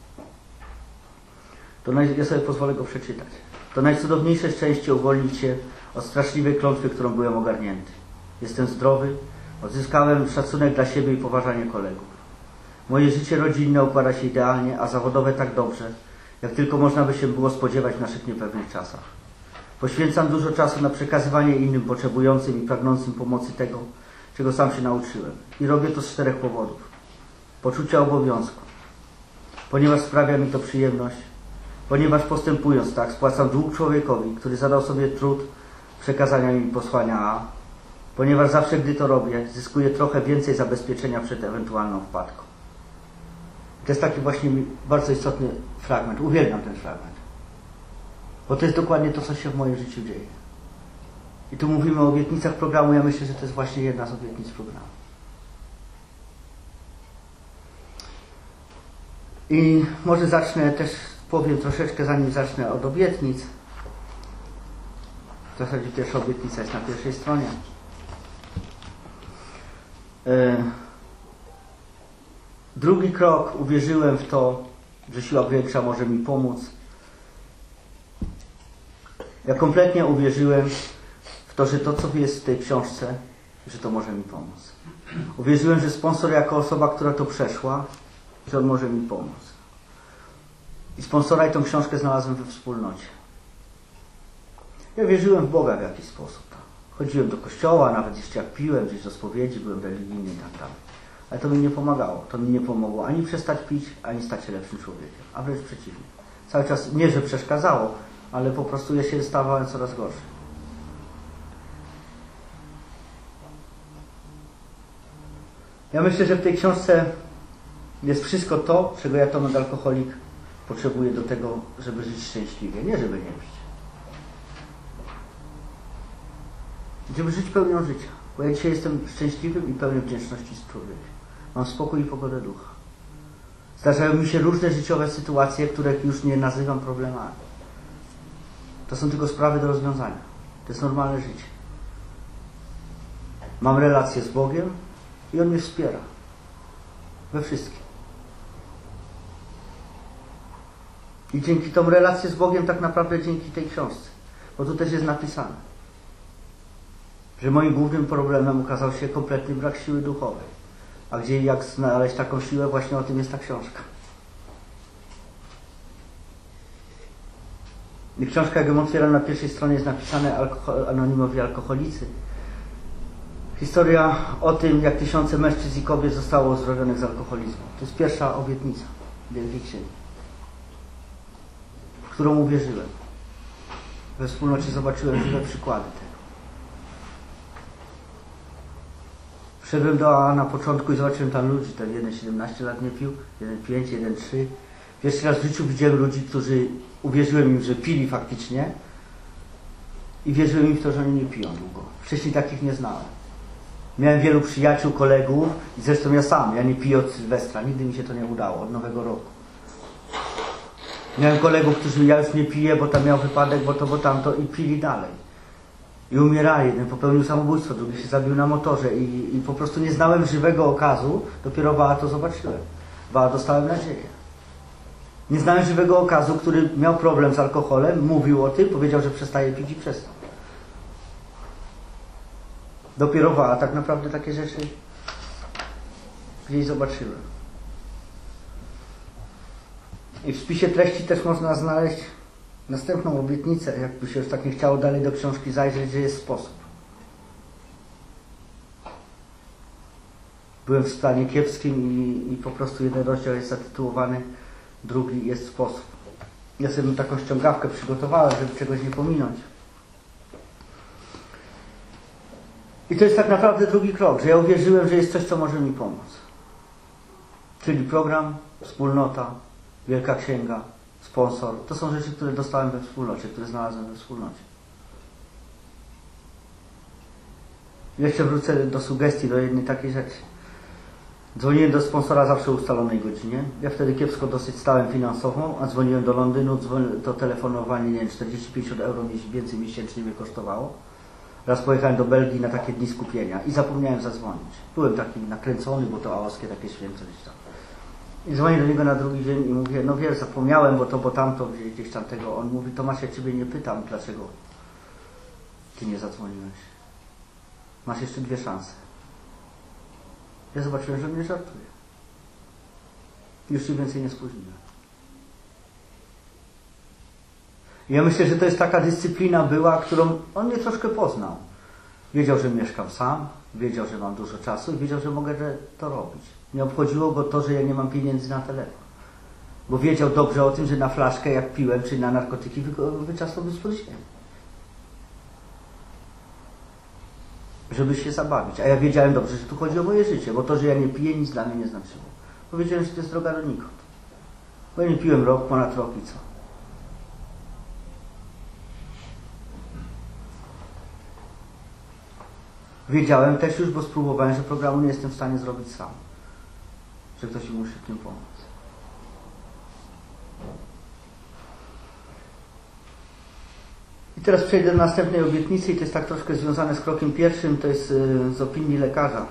To naj... Ja sobie pozwolę go przeczytać. To najcudowniejsze szczęście uwolnić się od straszliwej klątwy, którą byłem ogarnięty. Jestem zdrowy, odzyskałem szacunek dla siebie i poważanie kolegów. Moje życie rodzinne układa się idealnie, a zawodowe tak dobrze, jak tylko można by się było spodziewać w naszych niepewnych czasach. Poświęcam dużo czasu na przekazywanie innym potrzebującym i pragnącym pomocy tego, czego sam się nauczyłem. I robię to z czterech powodów. Poczucia obowiązku, ponieważ sprawia mi to przyjemność, ponieważ postępując tak, spłacam dług człowiekowi, który zadał sobie trud przekazania mi posłania A, ponieważ zawsze, gdy to robię, zyskuję trochę więcej zabezpieczenia przed ewentualną wpadką. To jest taki właśnie bardzo istotny fragment. Uwielbiam ten fragment. Bo to jest dokładnie to, co się w moim życiu dzieje. I tu mówimy o obietnicach programu. Ja myślę, że to jest właśnie jedna z obietnic programu. I może zacznę też, powiem troszeczkę, zanim zacznę od obietnic. W zasadzie pierwsza obietnica jest na pierwszej stronie. Drugi krok, uwierzyłem w to, że siła większa może mi pomóc. Ja kompletnie uwierzyłem w to, że to, co jest w tej książce, że to może mi pomóc. Uwierzyłem, że sponsor jako osoba, która to przeszła, że on może mi pomóc. I sponsora i tą książkę znalazłem we wspólnocie. Ja wierzyłem w Boga w jakiś sposób. Chodziłem do kościoła, nawet jeszcze jak piłem, gdzieś do spowiedzi, byłem religijny i tak dalej. Ale to mi nie pomagało. To mi nie pomogło ani przestać pić, ani stać się lepszym człowiekiem. A wręcz przeciwnie. Cały czas nie, że przeszkadzało, ale po prostu ja się stawałem coraz gorszy. Ja myślę, że w tej książce jest wszystko to, czego ja, Tomek alkoholik, potrzebuję do tego, żeby żyć szczęśliwie. Nie, żeby nie pić. Żeby żyć pełnią życia. Bo ja dzisiaj jestem szczęśliwym i pełnym wdzięczności z człowiekiem. Mam spokój i pogodę ducha. Zdarzają mi się różne życiowe sytuacje, których już nie nazywam problemami. To są tylko sprawy do rozwiązania. To jest normalne życie. Mam relację z Bogiem i On mnie wspiera. We wszystkim. I dzięki tą relację z Bogiem, tak naprawdę dzięki tej książce. Bo tu też jest napisane, że moim głównym problemem okazał się kompletny brak siły duchowej. A gdzie i jak znaleźć taką siłę, właśnie o tym jest ta książka. I książka, jak ją otwieram, na pierwszej stronie jest napisane alkohol, anonimowi alkoholicy. Historia o tym, jak tysiące mężczyzn i kobiet zostało uzdrowionych z alkoholizmu. To jest pierwsza obietnica Wielkiej Księgi, w którą uwierzyłem. We wspólnocie zobaczyłem żywe przykłady tego. Wszedłem do A na początku i zobaczyłem tam ludzi. Ten jeden siedemnaście lat nie pił, jeden pięć, jeden trzy. Pierwszy raz w życiu widziałem ludzi, którzy uwierzyłem im, że pili faktycznie i wierzyłem im w to, że oni nie piją długo. Wcześniej takich nie znałem. Miałem wielu przyjaciół, kolegów i zresztą ja sam, ja nie piję od Sylwestra, nigdy mi się to nie udało, od Nowego Roku. Miałem kolegów, którzy ja już nie piję, bo tam miał wypadek, bo to, bo tamto i pili dalej. I umierali, jeden popełnił samobójstwo, drugi się zabił na motorze i, i po prostu nie znałem żywego okazu, dopiero Wała to zobaczyłem. Wała dostałem nadzieję. Nie znałem żywego okazu, który miał problem z alkoholem, mówił o tym, powiedział, że przestaje pić i przestał. Dopiero Wała tak naprawdę takie rzeczy gdzieś zobaczyłem. I w spisie treści też można znaleźć następną obietnicę, jakby się już tak nie chciało dalej do książki zajrzeć, gdzie jest sposób. Byłem w stanie kiepskim i, i po prostu jeden rozdział jest zatytułowany, drugi jest sposób. Ja sobie taką ściągawkę przygotowałem, żeby czegoś nie pominąć. I to jest tak naprawdę drugi krok, że ja uwierzyłem, że jest coś, co może mi pomóc. Czyli program, wspólnota, Wielka Księga, sponsor. To są rzeczy, które dostałem we wspólnocie, które znalazłem we wspólnocie. Jeszcze wrócę do sugestii, do jednej takiej rzeczy. Dzwoniłem do sponsora zawsze o ustalonej godzinie. Ja wtedy kiepsko dosyć stałem finansowo, a dzwoniłem do Londynu, to telefonowanie, nie wiem, czterdzieści pięćdziesiąt euro więcej miesięcznie mnie kosztowało. Raz pojechałem do Belgii na takie dni skupienia i zapomniałem zadzwonić. Byłem taki nakręcony, bo to ałaskie takie święto gdzieś tam. I dzwonię do niego na drugi dzień i mówię, no wiesz, zapomniałem, bo to, bo tamto, gdzieś tam tego. On mówi, Tomasz, ja Ciebie nie pytam, dlaczego Ty nie zadzwoniłeś. Masz jeszcze dwie szanse. Ja zobaczyłem, że mnie żartuje. Już się więcej nie spóźniłem. Ja myślę, że to jest taka dyscyplina była, którą on mnie troszkę poznał. Wiedział, że mieszkam sam, wiedział, że mam dużo czasu i wiedział, że mogę to robić. Nie obchodziło go to, że ja nie mam pieniędzy na telefon. Bo wiedział dobrze o tym, że na flaszkę jak piłem, czy na narkotyki wyczasowałem spod ziemi. Żeby się zabawić. A ja wiedziałem dobrze, że tu chodzi o moje życie, bo to, że ja nie piję, nic dla mnie nie znaczyło. Powiedziałem, że to jest droga donikąd. Bo ja nie piłem rok, ponad rok i co? Wiedziałem też już, bo spróbowałem, że programu nie jestem w stanie zrobić sam. Że ktoś mi musi w tym pomóc. I teraz przejdę do następnej obietnicy i to jest tak troszkę związane z krokiem pierwszym, to jest z opinii lekarza.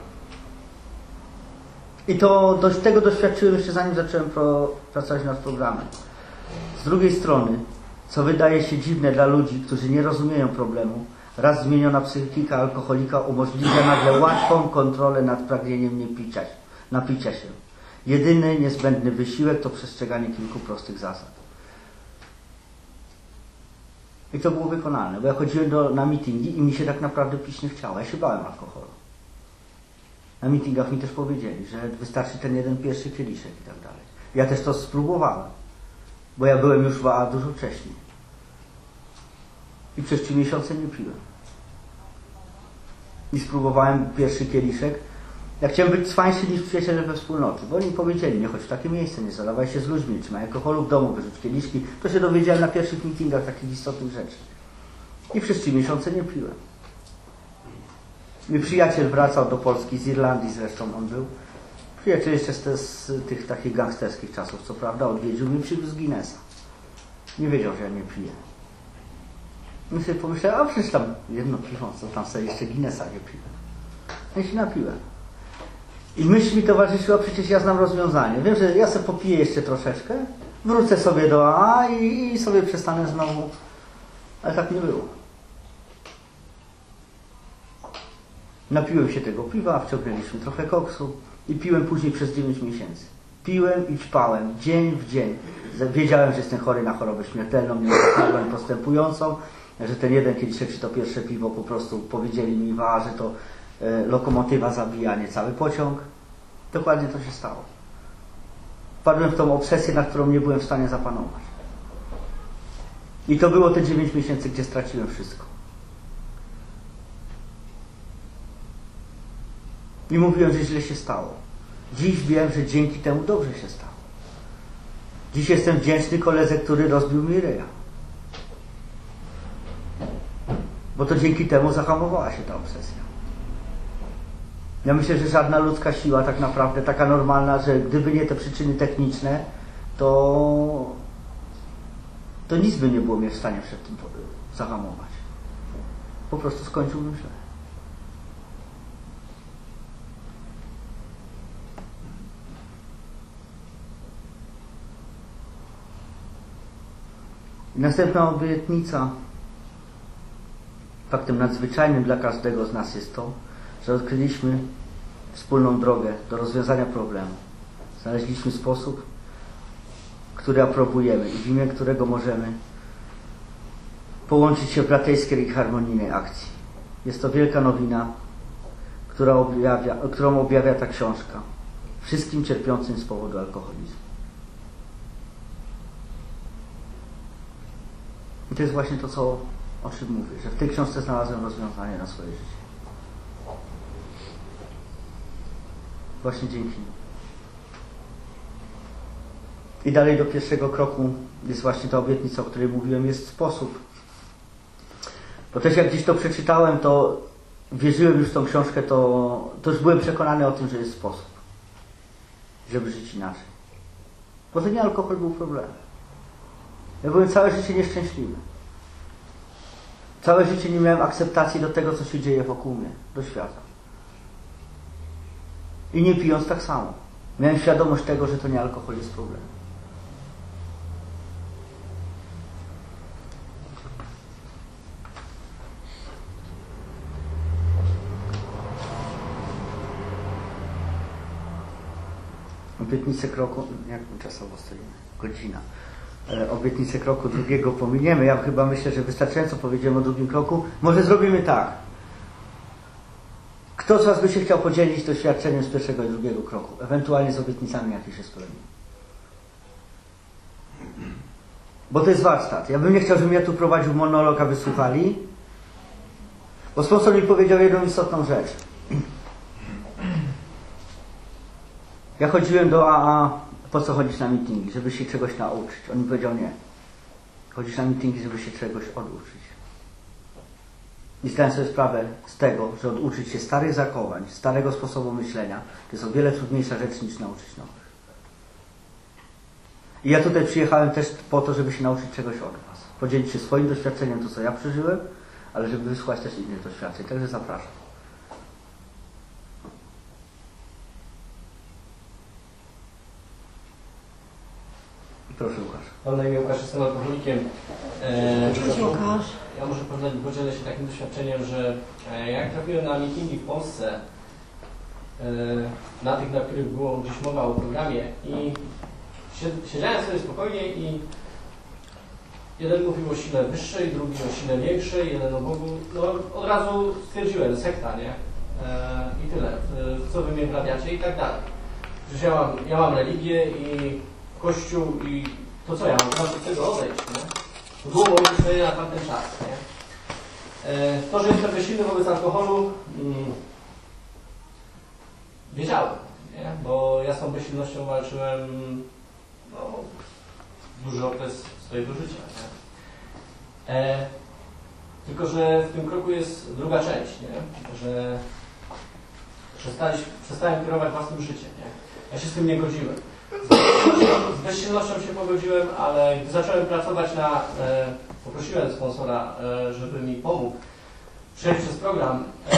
I to dość, tego doświadczyłem jeszcze zanim zacząłem pro, pracować nad programem. Z drugiej strony, co wydaje się dziwne dla ludzi, którzy nie rozumieją problemu, raz zmieniona psychika alkoholika umożliwia nagle łatwą kontrolę nad pragnieniem niepicia, napicia się. Jedyny niezbędny wysiłek to przestrzeganie kilku prostych zasad. I to było wykonalne, bo ja chodziłem do, na meetingi i mi się tak naprawdę pić nie chciało. Ja się bałem alkoholu. Na meetingach mi też powiedzieli, że wystarczy ten jeden pierwszy kieliszek i tak dalej. Ja też to spróbowałem, bo ja byłem już w A A dużo wcześniej. I przez trzy miesiące nie piłem. I spróbowałem pierwszy kieliszek. Ja chciałem być cwańszy niż przyjaciele we wspólnoty, bo oni powiedzieli, nie chodź w takie miejsce, nie zadawaj się z ludźmi, trzymaj alkoholu w domu, wyrzuć kieliszki. To się dowiedziałem na pierwszych meetingach takich istotnych rzeczy. I przez trzy miesiące nie piłem. Mój przyjaciel wracał do Polski, z Irlandii zresztą on był. Przyjaciel jeszcze z, z tych takich gangsterskich czasów, co prawda, odwiedził mnie, przywiózł Guinnessa. Nie wiedział, że ja nie piję. I sobie pomyślałem, a przecież tam jedno piwo, co tam sobie jeszcze Guinnessa nie piłem. Ja się napiłem. I myśl mi towarzyszyła, przecież ja znam rozwiązanie. Wiem, że ja sobie popiję jeszcze troszeczkę, wrócę sobie do A A i, i sobie przestanę znowu. Ale tak nie było. Napiłem się tego piwa, wciągnęliśmy trochę koksu i piłem później przez dziewięć miesięcy. Piłem i ćpałem, dzień w dzień. Wiedziałem, że jestem chory na chorobę śmiertelną, miałem postępującą, że ten jeden kieliszek, czy to pierwsze piwo, po prostu powiedzieli mi, wa, że to e, lokomotywa zabija, nie cały pociąg. Dokładnie to się stało. Wpadłem w tą obsesję, na którą nie byłem w stanie zapanować. I to było te dziewięć miesięcy, gdzie straciłem wszystko. I mówiłem, że źle się stało. Dziś wiem, że dzięki temu dobrze się stało. Dziś jestem wdzięczny koledze, który rozbił mi ryja. Bo to dzięki temu zahamowała się ta obsesja. Ja myślę, że żadna ludzka siła tak naprawdę, taka normalna, że gdyby nie te przyczyny techniczne, to, to nic by nie było mnie w stanie przed tym zahamować. Po prostu skończyłbym źle. I następna obietnica. Faktem nadzwyczajnym dla każdego z nas jest to, że odkryliśmy wspólną drogę do rozwiązania problemu. Znaleźliśmy sposób, który aprobujemy i w imię którego możemy połączyć się w braterskiej i harmonijnej akcji. Jest to wielka nowina, która objawia, którą objawia ta książka wszystkim cierpiącym z powodu alkoholizmu. I to jest właśnie to, co, o czym mówię, że w tej książce znalazłem rozwiązanie na swoje życie. Właśnie dzięki. I dalej do pierwszego kroku jest właśnie ta obietnica, o której mówiłem, jest sposób. Bo też jak gdzieś to przeczytałem, to wierzyłem już w tą książkę, to, to już byłem przekonany o tym, że jest sposób, żeby żyć inaczej. Bo to nie alkohol był problemem. Ja byłem całe życie nieszczęśliwy. Całe życie nie miałem akceptacji do tego, co się dzieje wokół mnie, do świata. I nie pijąc tak samo. Miałem świadomość tego, że to nie alkohol jest problem. Obietnicę kroku, jak my czasowo stoimy? Godzina. E, obietnicę kroku drugiego pominiemy. Ja chyba myślę, że wystarczająco powiedziałem o drugim kroku. Może zrobimy tak. Kto z Was by się chciał podzielić doświadczeniem z pierwszego i drugiego kroku? Ewentualnie z obietnicami, jakie się spełni. Bo to jest warsztat. Ja bym nie chciał, żebym ja tu prowadził monolog, a wy słuchali. Bo sponsor mi powiedział jedną istotną rzecz. Ja chodziłem do A A, po co chodzić na mityngi? Żeby się czegoś nauczyć. On mi powiedział nie. Chodzisz na mityngi, żeby się czegoś oduczyć. I zdałem sobie sprawę z tego, że oduczyć się starych zachowań, starego sposobu myślenia, to jest o wiele trudniejsza rzecz niż nauczyć nowych. I ja tutaj przyjechałem też po to, żeby się nauczyć czegoś od Was. Podzielić się swoim doświadczeniem, to co ja przeżyłem, ale żeby wysłuchać też innych doświadczeń. Także zapraszam. Proszę Łukasz. Mam na imię Łukasz, jestem alkoholikiem. E, Cześć Łukasz. Ja muszę podzielę się takim doświadczeniem, że e, jak trafiłem na meetingi w Polsce, e, na tych, na których było gdzieś mowa o programie i siedziałem sobie spokojnie i jeden mówił o sile wyższej, drugi o sile większej, jeden o Bogu. No od razu stwierdziłem, sekta, nie? E, I tyle. W co wy mnie wprawiacie i tak dalej. Przecież ja mam, ja mam religię i Kościół i to co ja mam tam od tego odejść, nie? To było moje myślenie na tamten czas, nie? E, to, że jestem bezsilny wobec alkoholu, mm, wiedziałem, nie? Bo ja z tą bezsilnością walczyłem no, duży okres swojego życia, nie? E, tylko, że w tym kroku jest druga część, nie? Że przestałem kierować własnym życiem, nie? Ja się z tym nie godziłem. Z bezsilnością się pogodziłem, ale gdy zacząłem pracować na... E, poprosiłem sponsora, e, żeby mi pomógł przejść przez program. E,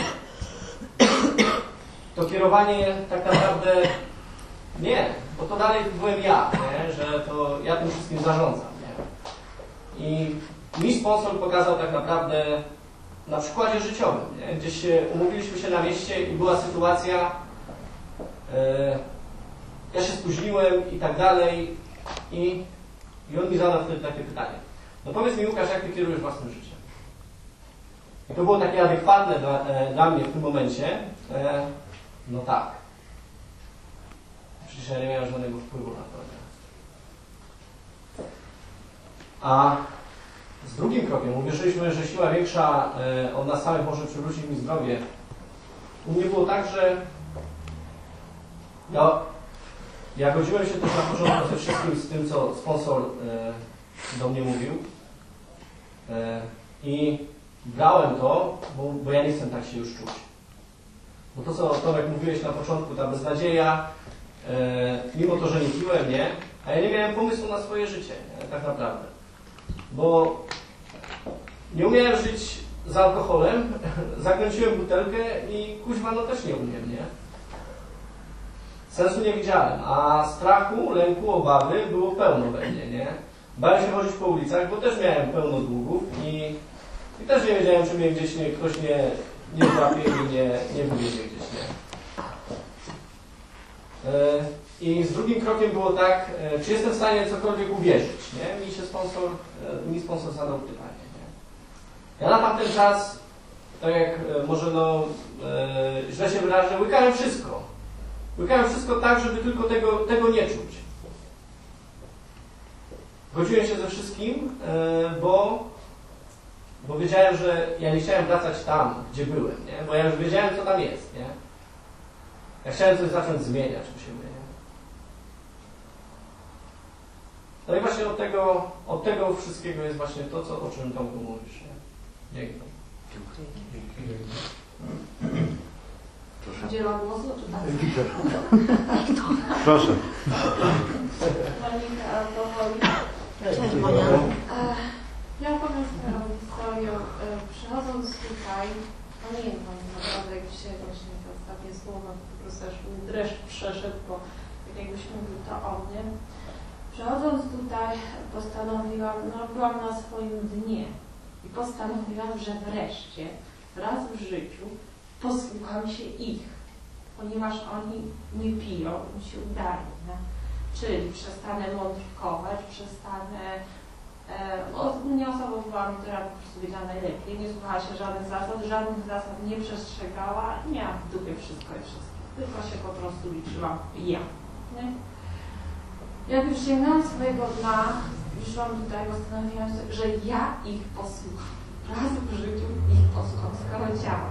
to kierowanie tak naprawdę nie, bo to dalej byłem ja, nie? Że to ja tym wszystkim zarządzam. Nie? I mi sponsor pokazał tak naprawdę na przykładzie życiowym, nie? Gdzieś się umówiliśmy się na mieście i była sytuacja... E, ja się spóźniłem i tak dalej i, i on mi zadał wtedy takie pytanie. No powiedz mi Łukasz, jak ty kierujesz własnym życiem? I to było takie adekwatne dla, e, dla mnie w tym momencie. E, no tak. Przecież ja nie miałem żadnego wpływu na to. Nie? A z drugim krokiem uwierzyliśmy, że siła większa e, od nas samych może przywrócić mi zdrowie. U mnie było tak, że ja Ja godziłem się też na początku ze wszystkim z tym, co sponsor e, do mnie mówił e, i brałem to, bo, bo ja nie chcę tak się już czuć. Bo to, co Tomek mówiłeś na początku, ta beznadzieja, e, mimo to, że nie piłem, nie? A ja nie miałem pomysłu na swoje życie, nie? Tak naprawdę. Bo nie umiałem żyć z alkoholem, zakręciłem butelkę i kuźwa, no też nie umiem, nie? Sensu nie widziałem, a strachu, lęku, obawy było pełno we mnie, nie? Bałem się chodzić po ulicach, bo też miałem pełno długów i, i też nie wiedziałem, czy mnie gdzieś nie, ktoś nie, nie złapie i nie, nie wywiezie gdzieś, nie? Yy, I z drugim krokiem było tak, yy, czy jestem w stanie cokolwiek uwierzyć, nie? Mi się sponsor, yy, mi sponsor zadał pytanie, nie? Ja na tamten czas, tak jak yy, może no, yy, źle się wyrażę, łykałem wszystko. Łykałem wszystko tak, żeby tylko tego, tego nie czuć. Godziłem się ze wszystkim, yy, bo, bo wiedziałem, że ja nie chciałem wracać tam, gdzie byłem, nie? Bo ja już wiedziałem, co tam jest, nie? Ja chciałem coś zacząć zmieniać u siebie, nie? No i właśnie od tego, od tego wszystkiego jest właśnie to, co, o czym Tomku mówisz, nie? Dzięki. Proszę. Udzielam głosu, czy tak? Proszę. Monika Alkoholi. Cześć, Monia. Ja powiem swoją historię. Przychodząc tutaj, pamiętam naprawdę, jak dzisiaj właśnie te ostatnie słowa, po prostu aż mi dreszcz przeszedł, bo tak jakbyś mówił to o mnie. Przychodząc tutaj, postanowiłam, no byłam na swoim dnie i postanowiłam, że wreszcie raz w życiu posłucham się ich, ponieważ oni nie piją, im się udaje. Nie? Czyli przestanę mądrkować, przestanę... E, ogólnie osobą byłam, która po prostu wiedziała najlepiej, nie słuchała się żadnych zasad, żadnych zasad nie przestrzegała, nie miałam w dupie wszystko i wszystkich, tylko się po prostu liczyłam ja. Nie? Jak już sięgnęłam swojego dna, wyszłam tutaj, postanowiłam sobie, że ja ich posłucham. Raz w życiu ich posłucham, skoro działa.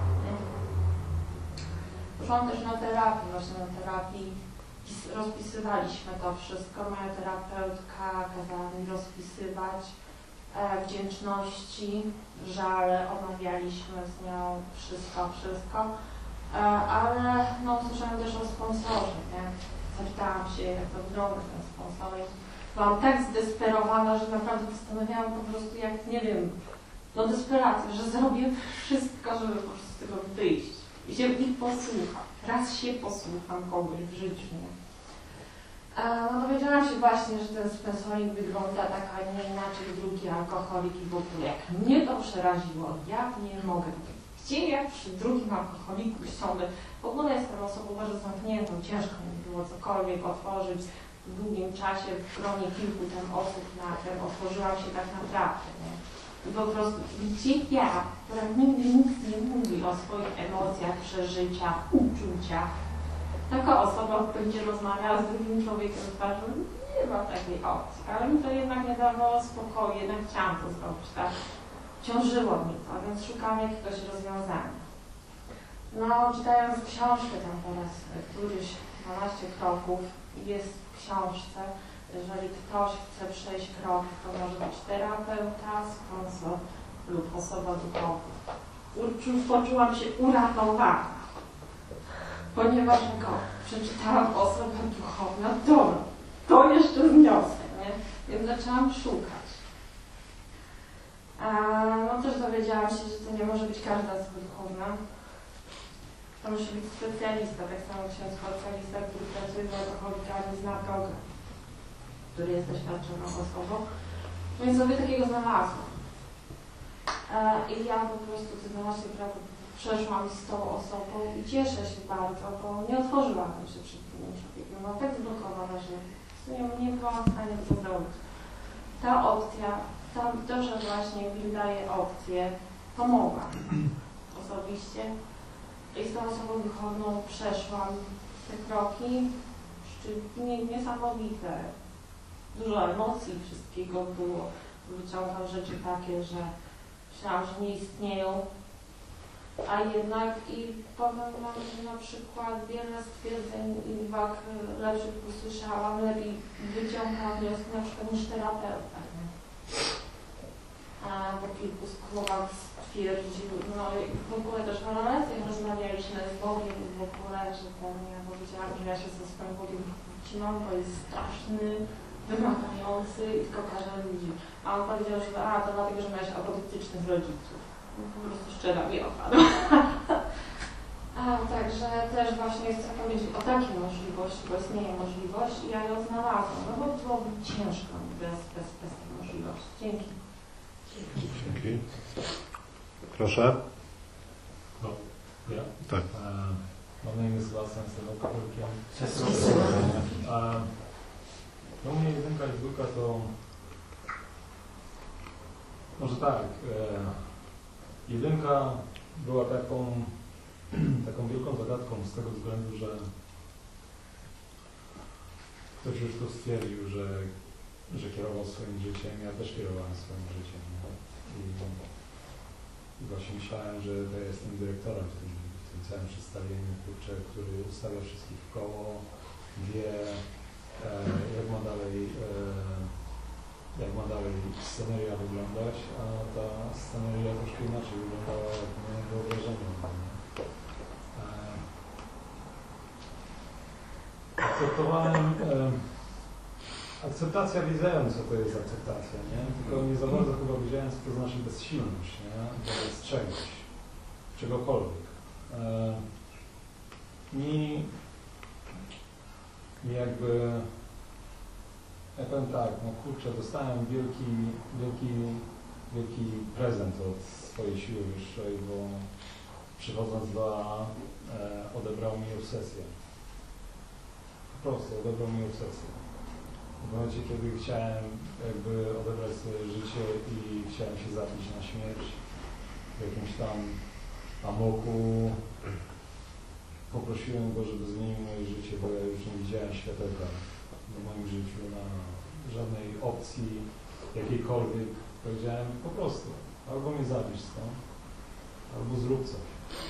Poszłam też na terapię, właśnie na terapii rozpisywaliśmy to wszystko. Moja terapeutka kazała mi rozpisywać e, wdzięczności, żale, omawialiśmy z nią wszystko, wszystko. E, ale no, usłyszałam też o sponsorze, nie? Zapytałam się, jak to wygląda ten sponsor. Byłam tak zdesperowana, że naprawdę postanowiłam po prostu, jak nie wiem, no desperacja, że zrobię wszystko, żeby po prostu z tego wyjść. I się ich posłucham. Raz się posłucham kogoś w życiu. Nie? No dowiedziałam się właśnie, że ten sponsoring wygląda tak, a nie inaczej, drugi alkoholik i w ogóle. Jak mnie to przeraziło, ja nie mogę. Gdzie ja przy drugim alkoholiku siądę? W ogóle jestem osobą bardzo zamkniętą, ciężko mi było cokolwiek otworzyć. W długim czasie w gronie kilku tam osób na tym otworzyłam się tak naprawdę. Nie? I po prostu, gdzie ja, która nigdy nic nie mówi o swoich emocjach, przeżyciach, uczuciach, taka osoba będzie rozmawiała z drugim człowiekiem twarzą, nie ma takiej opcji, ale mi to jednak nie dawało spokoju, jednak chciałam to zrobić, tak? Ciążyło mi to, więc szukałam jakiegoś rozwiązania. No, czytając książkę tam po raz któryś dwanaście kroków, jest w książce, jeżeli ktoś chce przejść krok, to może być terapeuta, sponsor lub osoba duchowa. Poczułam się uratowana, ponieważ go przeczytałam osoba duchowna, dobra, to jeszcze zniosę, nie? Więc zaczęłam szukać. A, no też dowiedziałam się, że to nie może być każda osoba duchowna. To musi być specjalista, tak samo ksiądz specjalista, który pracuje z alkoholikami, zna drogę, który jest doświadczoną osobą. Więc sobie takiego znalazłam. E, I ja po prostu te dwanaście kroków przeszłam z tą osobą i cieszę się bardzo, bo nie otworzyłabym się przed tym człowiekiem. Byłam tak zblokowana, że nie, nie byłam w stanie to zrobić. Ta opcja, ta, to, że właśnie mi daje opcję, pomogła osobiście. I z tą osobą duchowną przeszłam te kroki, niesamowite. Dużo emocji, wszystkiego było. Wyciągam rzeczy takie, że myślałam, że nie istnieją. A jednak i powiem wam, że na przykład wiele stwierdzeń i uwag lepszych usłyszałam, lepiej wyciągałam wnioski na przykład niż terapeuta. Nie? A po kilku słowach stwierdził, no i w ogóle też o relacjach rozmawialiśmy z Bogiem, w że ten, ja powiedziałam, że ja się ze swoim Bogiem wcinam, bo jest straszny, wymagający i tylko każe ludzi. A on powiedział, że a, to dlatego, że miałeś apodyktycznych rodziców. No, po prostu szczera mi opadł. A, także też właśnie jest taka myśl o takiej możliwości, bo istnieje możliwość i ja ją znalazłam, no bo byłoby ciężko bez, bez, bez tej możliwości. Dzięki. Dzięki. Proszę. No, ja? Tak. Uh, my name is Sebastian, jestem alkoholikiem. Uh, no u mnie jedynka i dwójka to może tak, e, jedynka była taką taką wielką zagadką z tego względu, że ktoś już tu stwierdził, że, że kierował swoim życiem, ja też kierowałem swoim życiem. No. I, I właśnie myślałem, że to ja jestem dyrektorem w tym, w tym całym przedstawieniu, kurczę, który ustawia wszystkich w koło, wie e, jak ma dalej e, jak ma dalej sceneria wyglądać, a ta sceneria troszkę inaczej wyglądała, jak miałem wyobrażenie. Akceptowałem, e, akceptacja wiedziałem, co to jest akceptacja, nie? Tylko nie za bardzo chyba wiedziałem, co to znaczy bezsilność, nie? Wobec czegoś, czegokolwiek. E, mi, mi jakby, ja powiem tak, no kurczę, dostałem wielki, wielki, wielki prezent od swojej siły wyższej, bo przychodząc do A A e, odebrał mi obsesję. Po prostu odebrał mi obsesję. W momencie, kiedy chciałem jakby odebrać swoje życie i chciałem się zabić na śmierć w jakimś tam amoku, poprosiłem go, żeby zmienił moje życie, bo ja już nie widziałem światełka w moim życiu na żadnej opcji jakiejkolwiek. Powiedziałem po prostu, albo mnie zabić stąd, albo zrób coś.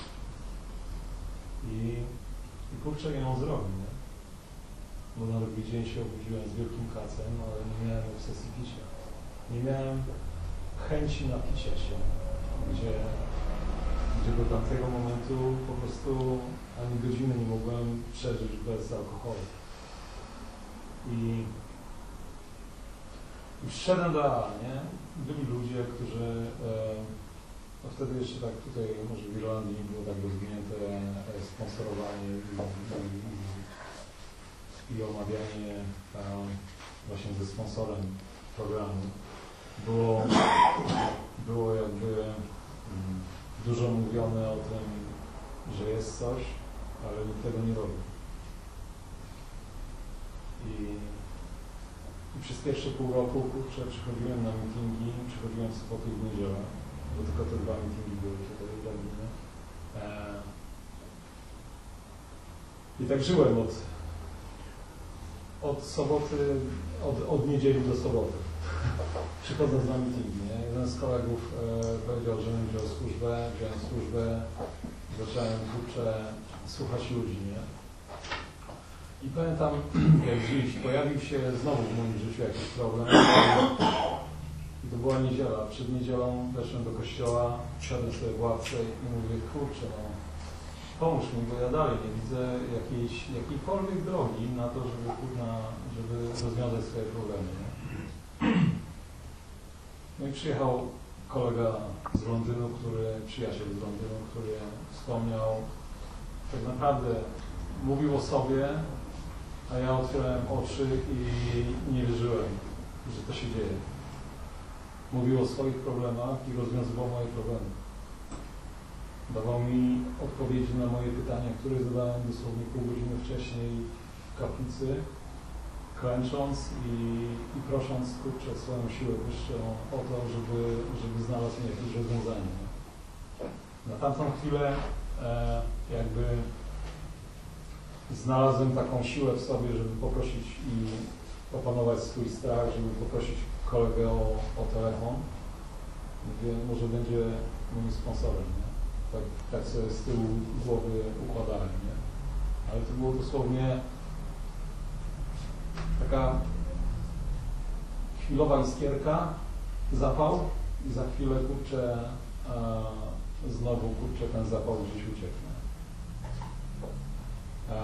I, i kurczę, ja ją zrobię, nie? Bo na drugi dzień się obudziłem z wielkim kacem, ale nie miałem obsesji picia. Nie miałem chęci napicia się, gdzie, gdzie do tamtego momentu po prostu ani godziny nie mogłem przeżyć bez alkoholu. I, i przyszedłem do A A, nie? Byli ludzie, którzy, e, no wtedy jeszcze tak tutaj, może w Irlandii nie było tak rozwinięte e, sponsorowanie i, i, i omawianie um, właśnie ze sponsorem programu. Było, było jakby um, dużo mówione o tym, że jest coś, ale nikt tego nie robi. I, i przez pierwsze pół roku, kurczę, przychodziłem na meetingi, przychodziłem w soboty i w niedzielę, bo tylko te dwa meetingi były tutaj w Berlinie. E, I tak żyłem od od soboty, od, od niedzieli do soboty, przychodząc na meetingi, nie? Jeden z kolegów e, powiedział, że bym wziął służbę, wziąłem służbę, zacząłem, kurczę, słuchać ludzi, nie? I pamiętam, jak dziś pojawił się znowu w moim życiu jakiś problem i to była niedziela. Przed niedzielą weszłem do kościoła, siadłem sobie w ławce i mówię, kurczę, no, pomóż mi, bo ja dalej nie widzę jakiejś, jakiejkolwiek drogi na to, żeby, kurna, żeby rozwiązać swoje problemy. Nie? No i przyjechał kolega z Londynu, który, przyjaciel z Londynu, który wspomniał, tak naprawdę mówił o sobie, a ja otwierałem oczy i nie wierzyłem, że to się dzieje. Mówił o swoich problemach i rozwiązywał moje problemy. Dawał mi odpowiedzi na moje pytania, które zadałem dosłownie pół godziny wcześniej w kaplicy, klęcząc i, i prosząc, kurczę, swoją siłę wyższą o to, żeby, żeby znalazł mi jakieś rozwiązanie. Na tamtą chwilę e, jakby znalazłem taką siłę w sobie, żeby poprosić i opanować swój strach, żeby poprosić kolegę o, o telefon. Mówię, może będzie moim sponsorem, nie? Tak, tak sobie z tyłu głowy układałem, nie? Ale to było dosłownie taka chwilowa iskierka, zapał i za chwilę, kurczę, a, znowu, kurczę, ten zapał gdzieś uciekł. E,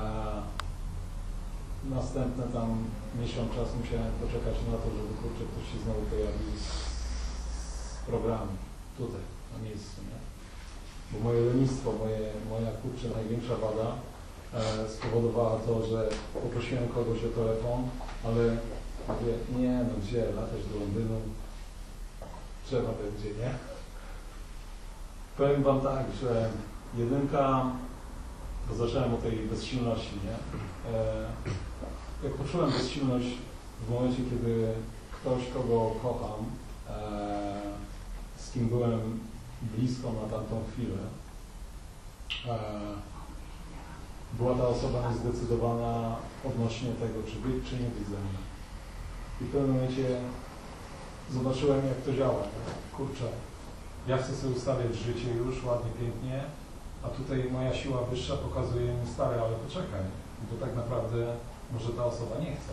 następne tam miesiąc czasu musiałem poczekać na to, żeby kurczę ktoś się znowu pojawił z, z programu tutaj, na miejscu, nie? Bo moje lenistwo, moje, moja kurczę największa wada e, spowodowała to, że poprosiłem kogoś o telefon, ale mówię, nie no gdzie, latać do Londynu, trzeba będzie, nie? Powiem wam tak, że jedynka, bo zacząłem o tej bezsilności, nie? E, jak poczułem bezsilność w momencie, kiedy ktoś, kogo kocham, e, z kim byłem blisko na tamtą chwilę, e, była ta osoba niezdecydowana odnośnie tego, czy być, czy nie być ze mną. I w pewnym momencie zobaczyłem, jak to działa. Kurczę, ja chcę sobie ustawiać życie już ładnie, pięknie, a tutaj moja siła wyższa pokazuje mi, stary, ale poczekaj, bo tak naprawdę może ta osoba nie chce.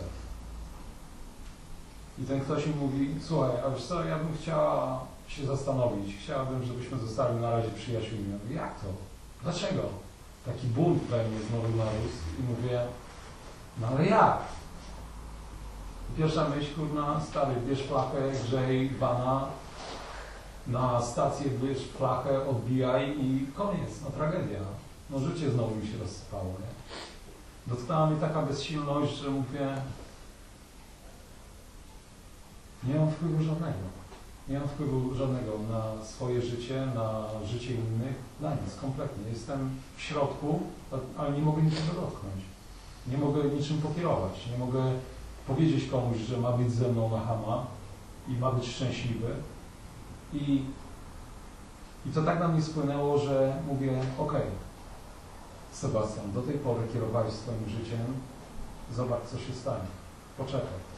I ten ktoś mi mówi, słuchaj, a wiesz co, ja bym chciała się zastanowić, chciałabym, żebyśmy zostali na razie przyjaciółmi. Ja mówię, jak to? Dlaczego? Taki bunt we mnie znowu narósł i mówię, no ale jak? I pierwsza myśl, kurna, stary, bierz flachę, grzej bana, na stację bierz flachę, odbijaj i koniec, no tragedia. No życie znowu mi się rozsypało, nie? Dotknęła mnie taka bezsilność, że mówię, nie mam wpływu żadnego. Nie mam wpływu żadnego na swoje życie, na życie innych, na nic, kompletnie. Jestem w środku, ale nie mogę niczego dotknąć. Nie mogę niczym pokierować. Nie mogę powiedzieć komuś, że ma być ze mną na chama i ma być szczęśliwy. I, i to tak na mnie spłynęło, że mówię, okej, okay, Sebastian, do tej pory kierowałeś swoim życiem, zobacz, co się stanie. Poczekaj.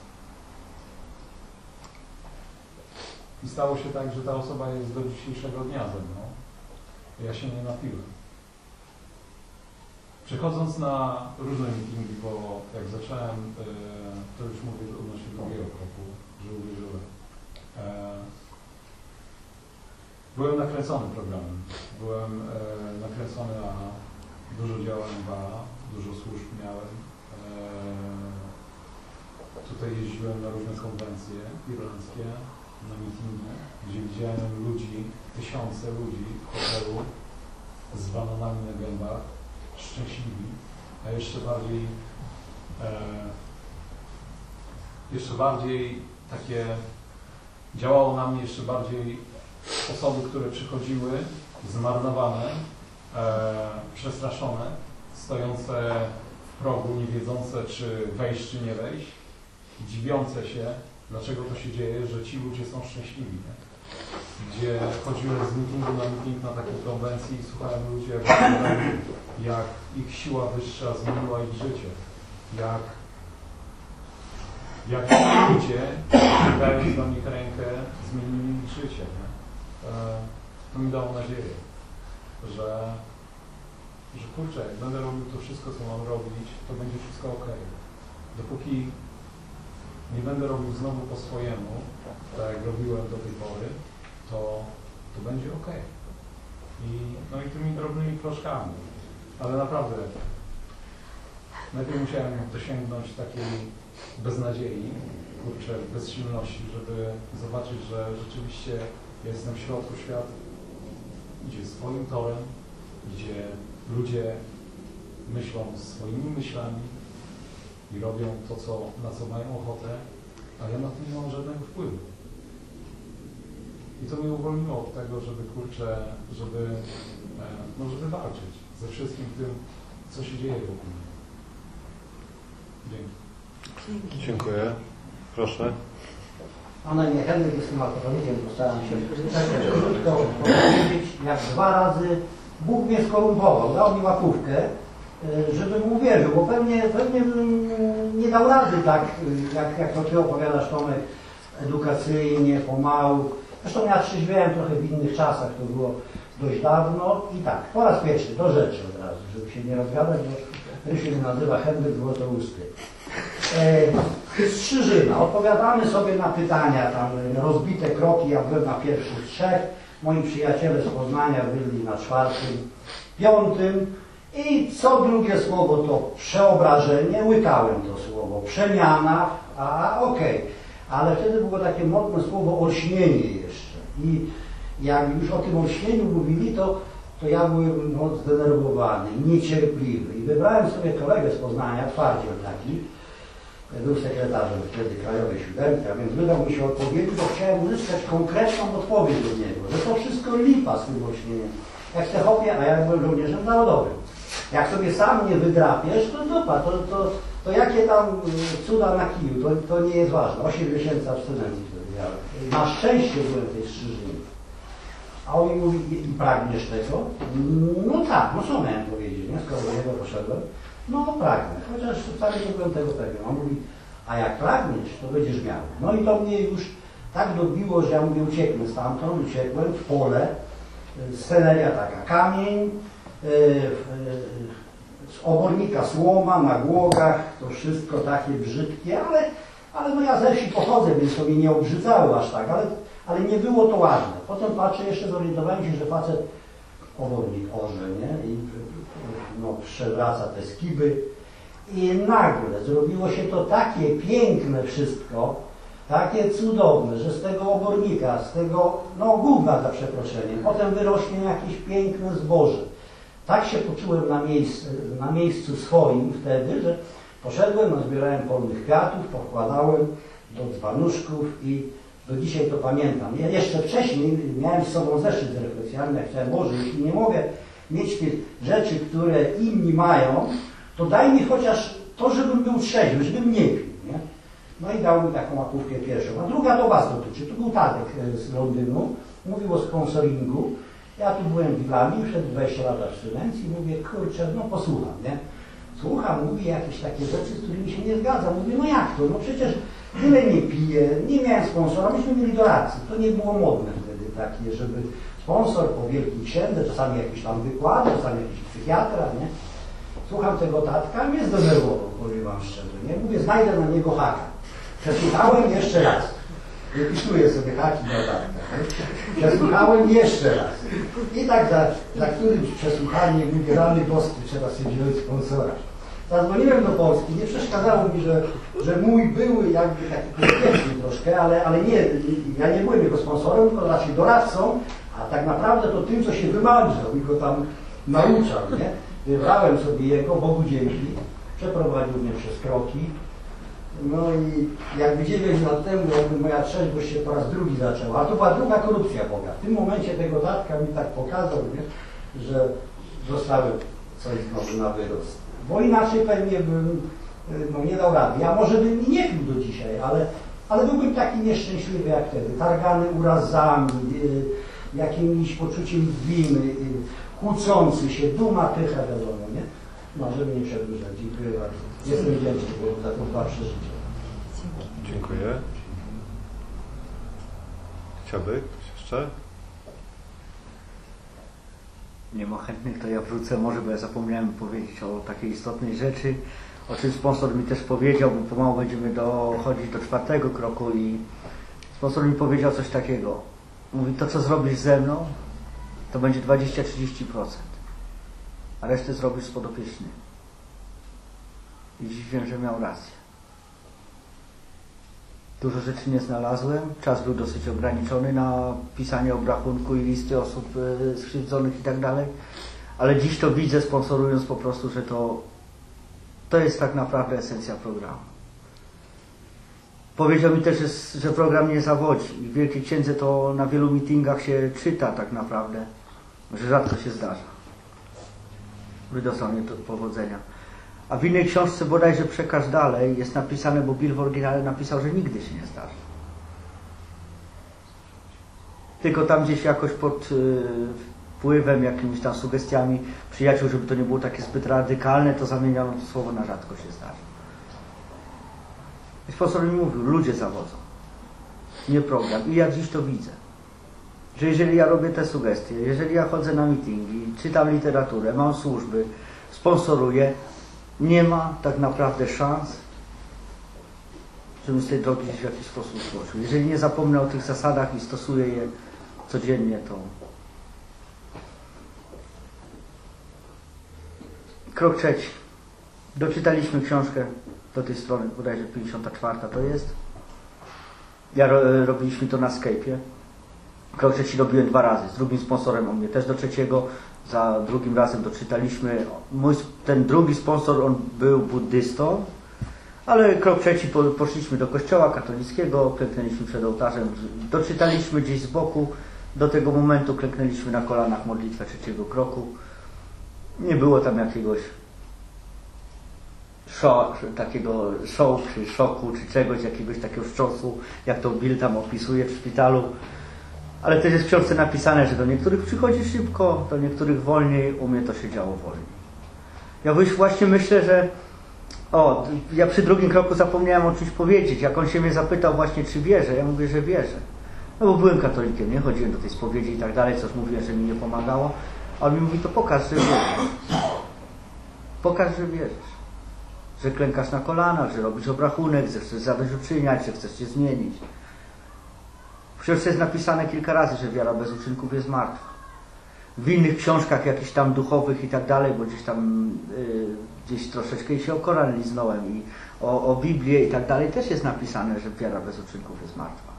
I stało się tak, że ta osoba jest do dzisiejszego dnia ze mną. Ja się nie napiłem. Przechodząc na różne meetingi, bo jak zacząłem, to już mówię odnośnie drugiego kroku, że uwierzyłem. Byłem nakręcony programem. Byłem nakręcony na dużo działań w A, dużo służb miałem. Tutaj jeździłem na różne konwencje irlandzkie, na meetingi, gdzie widziałem ludzi, tysiące ludzi w hotelu z bananami na gębach, szczęśliwi, a jeszcze bardziej e, jeszcze bardziej takie działało na mnie jeszcze bardziej osoby, które przychodziły zmarnowane, e, przestraszone, stojące w progu, nie wiedzące, czy wejść, czy nie wejść, dziwiące się, dlaczego to się dzieje, że ci ludzie są szczęśliwi, nie? Gdzie chodziłem z meetingu na meeting na takiej konwencji i słuchałem ludzi, jak, jak ich siła wyższa zmieniła ich życie, jak, jak ludzie, dając do nich rękę, zmienili ich życie. Nie? To mi dało nadzieję, że, że kurczę, jak będę robił to wszystko, co mam robić, to będzie wszystko ok. Dopóki nie będę robił znowu po swojemu, tak jak robiłem do tej pory, to, to będzie ok. I, no i tymi drobnymi kroczkami. Ale naprawdę, najpierw musiałem dosięgnąć takiej beznadziei, kurczę, bezsilności, żeby zobaczyć, że rzeczywiście jestem w środku, świat idzie swoim torem, gdzie ludzie myślą swoimi myślami i robią to, co, na co mają ochotę, a ja na to nie mam żadnego wpływu. I to mnie uwolniło od tego, żeby, kurczę, żeby, e, no, żeby walczyć ze wszystkim tym, co się dzieje wokół mnie. Dzięki. Dziękuję. Proszę. Mam na imię Henryk, jestem alkoholikiem, postaram się krótko powiedzieć, jak dwa razy Bóg mnie skorumpował, dał mi łapówkę, żebym uwierzył, bo pewnie, pewnie nie dał rady tak, jak, jak to Ty opowiadasz, Tomek, edukacyjnie, pomału. Zresztą ja trzeźwiałem trochę w innych czasach, to było dość dawno i tak, po raz pierwszy, do rzeczy od razu, żeby się nie rozgadać, bo Rysiu mnie nazywa Henryk Złotousty. E, Strzyżyna. Odpowiadamy sobie na pytania, tam rozbite kroki, ja byłem na pierwszych trzech, moi przyjaciele z Poznania byli na czwartym, piątym I co drugie słowo to przeobrażenie, łykałem to słowo, przemiana, a okej. Okay. Ale wtedy było takie modne słowo olśnienie jeszcze. I jak już o tym olśnieniu mówili, to, to ja byłem no, zdenerwowany, niecierpliwy. I wybrałem sobie kolegę z Poznania, Twardziel taki, był sekretarzem wtedy Krajowej Siódemki, a więc wydał mi się odpowiedzi, bo chciałem uzyskać konkretną odpowiedź od niego, że to wszystko lipa z tym olśnieniem. Jak w Techopie, a ja byłem żołnierzem narodowym. Jak sobie sam nie wydrapiesz, to dupa, to, to, to jakie tam cuda na kiju, to, to nie jest ważne. Osiem miesięcy abstynencji wtedy miałem. Na szczęście byłem w tej strzyżynie. A on mi mówi, i pragniesz tego? No tak, no co miałem powiedzieć, nie? Skoro do niego poszedłem. No pragnę, chociaż wcale nie byłem tego pewien. On mówi, a jak pragniesz, to będziesz miał. No i to mnie już tak dobiło, że ja mówię, ucieknę stamtąd, uciekłem w pole, sceneria taka, kamień, z obornika słoma na głogach, to wszystko takie brzydkie, ale, ale no ja ze wsi pochodzę, więc to mnie nie obrzydzało aż tak, ale, ale nie było to ładne. Potem patrzę, jeszcze zorientowałem się, że facet obornik orze, nie? I no, przewraca te skiby i nagle zrobiło się to takie piękne wszystko, takie cudowne, że z tego obornika, z tego, no gówna za przeproszeniem, potem wyrośnie jakieś piękne zboże. Tak się poczułem na, miejscu, na miejscu swoim wtedy, że poszedłem, nazbierałem polnych kwiatów, pokładałem do dzbanuszków i do dzisiaj to pamiętam. Ja jeszcze wcześniej miałem z sobą zeszyt z refleksjami, jak chciałem, Boże, jeśli nie mogę mieć tych rzeczy, które inni mają, to daj mi chociaż to, żebym był trzeźwy, żebym nie pił. Nie? No i dał mi taką łapówkę pierwszą. A druga to was dotyczy. Tu był Tadek z Londynu, mówił o sponsoringu. Ja tu byłem w Irlandii, przed dwudziestu lat abstynencji i mówię, kurczę, no posłucham, nie? Słucham, mówi jakieś takie rzeczy, z którymi się nie zgadzam. Mówię, no jak to? No przecież tyle nie piję, nie miałem sponsora, myśmy mieli doradcy. To nie było modne wtedy takie, żeby sponsor po wielkim księdze, czasami jakiś tam wykład, czasami jakiś psychiatra, nie? Słucham tego tatka, mnie zdenerwował, powiem wam szczerze, nie? Mówię, znajdę na niego haka. Przesłuchałem jeszcze raz. Wypisuję sobie haki na tatka. Nie? Przesłuchałem jeszcze raz. I tak za, za którymś przesłuchaniem mówię, rany boskie, trzeba sobie wziąć sponsora. Zadzwoniłem do Polski, nie przeszkadzało mi, że, że mój były jakby taki konkretny troszkę, ale, ale nie, ja nie byłem jego sponsorem, tylko raczej doradcą, a tak naprawdę to tym, co się wymądrzał i go tam nauczał, nie? Wybrałem sobie jego, Bogu dzięki, przeprowadził mnie przez kroki. No i jakby dziewięć lat temu, jakby moja trzeźwość się po raz drugi zaczęła, a to była druga korupcja Boga. W tym momencie tego tatka mi tak pokazał, nie? Że dostałem coś znowu na wyrost. Bo inaczej pewnie bym no, nie dał rady. Ja może bym nie pił do dzisiaj, ale, ale byłbym taki nieszczęśliwy jak wtedy. Targany urazami, y, jakimś poczuciem winy, y, kłócący się, duma, pycha, wiadomo, nie? No, żeby nie przedłużać. Dziękuję bardzo. Jestem wdzięczny za te dwa przeżycia. Dziękuję. Chciałby ktoś jeszcze? Nie ma chętnych, to ja wrócę może, bo ja zapomniałem powiedzieć o takiej istotnej rzeczy, o czym sponsor mi też powiedział, bo pomału będziemy dochodzić do czwartego kroku i sponsor mi powiedział coś takiego. Mówi, to co zrobisz ze mną, to będzie dwadzieścia do trzydziestu procent, a resztę zrobisz z podopiecznym. I dziś wiem, że miał rację. Dużo rzeczy nie znalazłem, czas był dosyć ograniczony na pisanie obrachunku i listy osób skrzywdzonych i tak dalej, ale dziś to widzę, sponsorując po prostu, że to, to jest tak naprawdę esencja programu. Powiedział mi też, że, że program nie zawodzi i w Wielkiej Księdze to na wielu meetingach się czyta tak naprawdę, że rzadko się zdarza. Wydostał mnie to powodzenia. A w innej książce bodajże Przekaż dalej jest napisane, bo Bill w oryginale napisał, że nigdy się nie zdarzy. Tylko tam gdzieś jakoś pod y, wpływem, jakimiś tam sugestiami przyjaciół, żeby to nie było takie zbyt radykalne, to zamieniano to słowo na rzadko się zdarzy. I sponsor mi mówił, ludzie zawodzą, nie program. I ja dziś to widzę. Że jeżeli ja robię te sugestie, jeżeli ja chodzę na meetingi, czytam literaturę, mam służby, sponsoruję, nie ma tak naprawdę szans, żebym z tej drogi w jakiś sposób złożył. Jeżeli nie zapomnę o tych zasadach i stosuję je codziennie, to Krok trzeci. Doczytaliśmy książkę do tej strony, bodajże pięćdziesiąta czwarta to jest. Ja ro, robiliśmy to na Skype'ie. Krok trzeci robiłem dwa razy. Z drugim sponsorem on mnie też do trzeciego. Za drugim razem doczytaliśmy. Mój, ten drugi sponsor, on był buddystą. Ale krok trzeci, po, poszliśmy do kościoła katolickiego, klęknęliśmy przed ołtarzem. Doczytaliśmy gdzieś z boku. Do tego momentu klęknęliśmy na kolanach modlitwę trzeciego kroku. Nie było tam jakiegoś Show, takiego show, czy szoku, czy czegoś, jakiegoś takiego wstrząsu, jak to Bill tam opisuje w szpitalu. Ale też jest w książce napisane, że do niektórych przychodzi szybko, do niektórych wolniej, u mnie to się działo wolniej. Ja właśnie myślę, że o, ja przy drugim kroku zapomniałem o czymś powiedzieć. Jak on się mnie zapytał właśnie, czy wierzę, ja mówię, że wierzę. No bo byłem katolikiem, nie? Chodziłem do tej spowiedzi i tak dalej, coś mówiłem, że mi nie pomagało. A on mi mówi, to pokaż, że wierzysz. Pokaż, że wierzysz. Że klękasz na kolanach, że robisz obrachunek, że chcesz zadośćuczyniać, że chcesz się zmienić. W książce jest napisane kilka razy, że wiara bez uczynków jest martwa. W innych książkach jakichś tam duchowych i tak dalej, bo gdzieś tam yy, gdzieś troszeczkę się o Koran liznąłem i o, o Biblię i tak dalej, też jest napisane, że wiara bez uczynków jest martwa.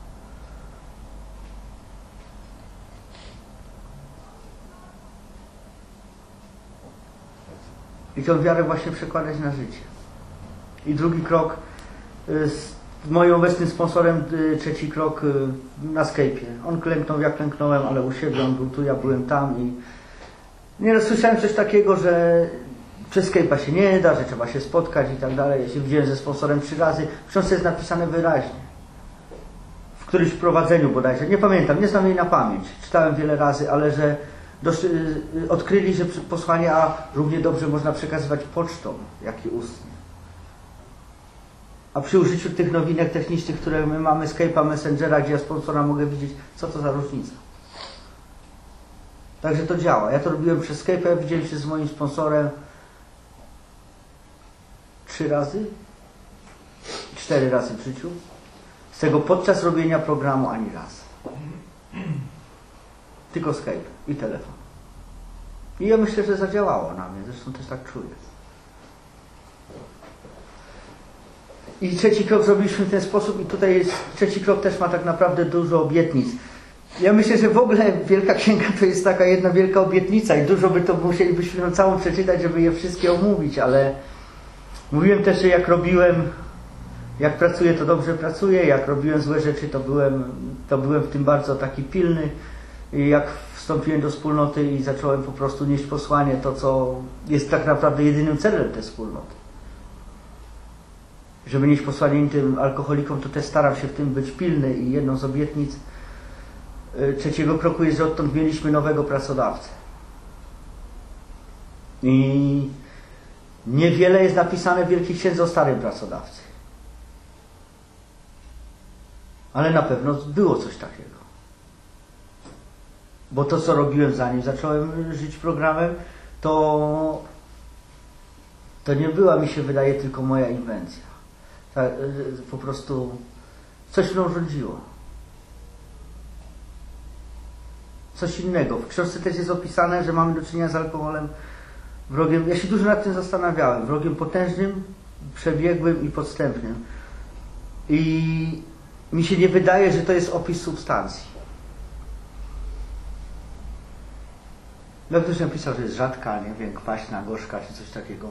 I tę wiarę właśnie przekładać na życie. I drugi krok, z moim obecnym sponsorem, trzeci krok na Skype'ie. On klęknął, ja klęknąłem, ale u siebie, on był tu, ja byłem tam i nieraz słyszałem coś takiego, że przez Skype'a się nie da, że trzeba się spotkać i tak dalej. Ja się widziałem ze sponsorem trzy razy. W książce jest napisane wyraźnie. W którymś wprowadzeniu bodajże. Nie pamiętam, nie znam jej na pamięć. Czytałem wiele razy, ale że dosz, odkryli, że posłania równie dobrze można przekazywać pocztą, jak i ustnie. A przy użyciu tych nowinek technicznych, które my mamy, Skype'a, Messengera, gdzie ja sponsora mogę widzieć, co to za różnica. Także to działa. Ja to robiłem przez Skype'a, widziałem się z moim sponsorem trzy razy, cztery razy w życiu. Z tego podczas robienia programu ani raz. Tylko Skype i telefon. I ja myślę, że zadziałało na mnie. Zresztą też tak czuję. I trzeci krok zrobiliśmy w ten sposób i tutaj jest, trzeci krok też ma tak naprawdę dużo obietnic. Ja myślę, że w ogóle Wielka Księga to jest taka jedna wielka obietnica i dużo by to musielibyśmy ją całą przeczytać, żeby je wszystkie omówić, ale mówiłem też, że jak robiłem, jak pracuję, to dobrze pracuję, jak robiłem złe rzeczy, to byłem, to byłem w tym bardzo taki pilny i jak wstąpiłem do wspólnoty i zacząłem po prostu nieść posłanie, to co jest tak naprawdę jedynym celem tej wspólnoty. Żeby nieść posłanie tym alkoholikom, to też staram się w tym być pilny i jedną z obietnic trzeciego kroku jest, że odtąd mieliśmy nowego pracodawcę. I niewiele jest napisane w Wielkiej Księdze o starym pracodawcy. Ale na pewno było coś takiego. Bo to, co robiłem zanim zacząłem żyć programem, to, to nie była, mi się wydaje, tylko moja inwencja. Tak, po prostu coś mną rządziło. Coś innego. W książce też jest opisane, że mamy do czynienia z alkoholem wrogiem. Ja się dużo nad tym zastanawiałem. Wrogiem potężnym, przebiegłym i podstępnym. I mi się nie wydaje, że to jest opis substancji. No ktoś napisał, że jest rzadka, nie wiem, kwaśna, gorzka czy coś takiego.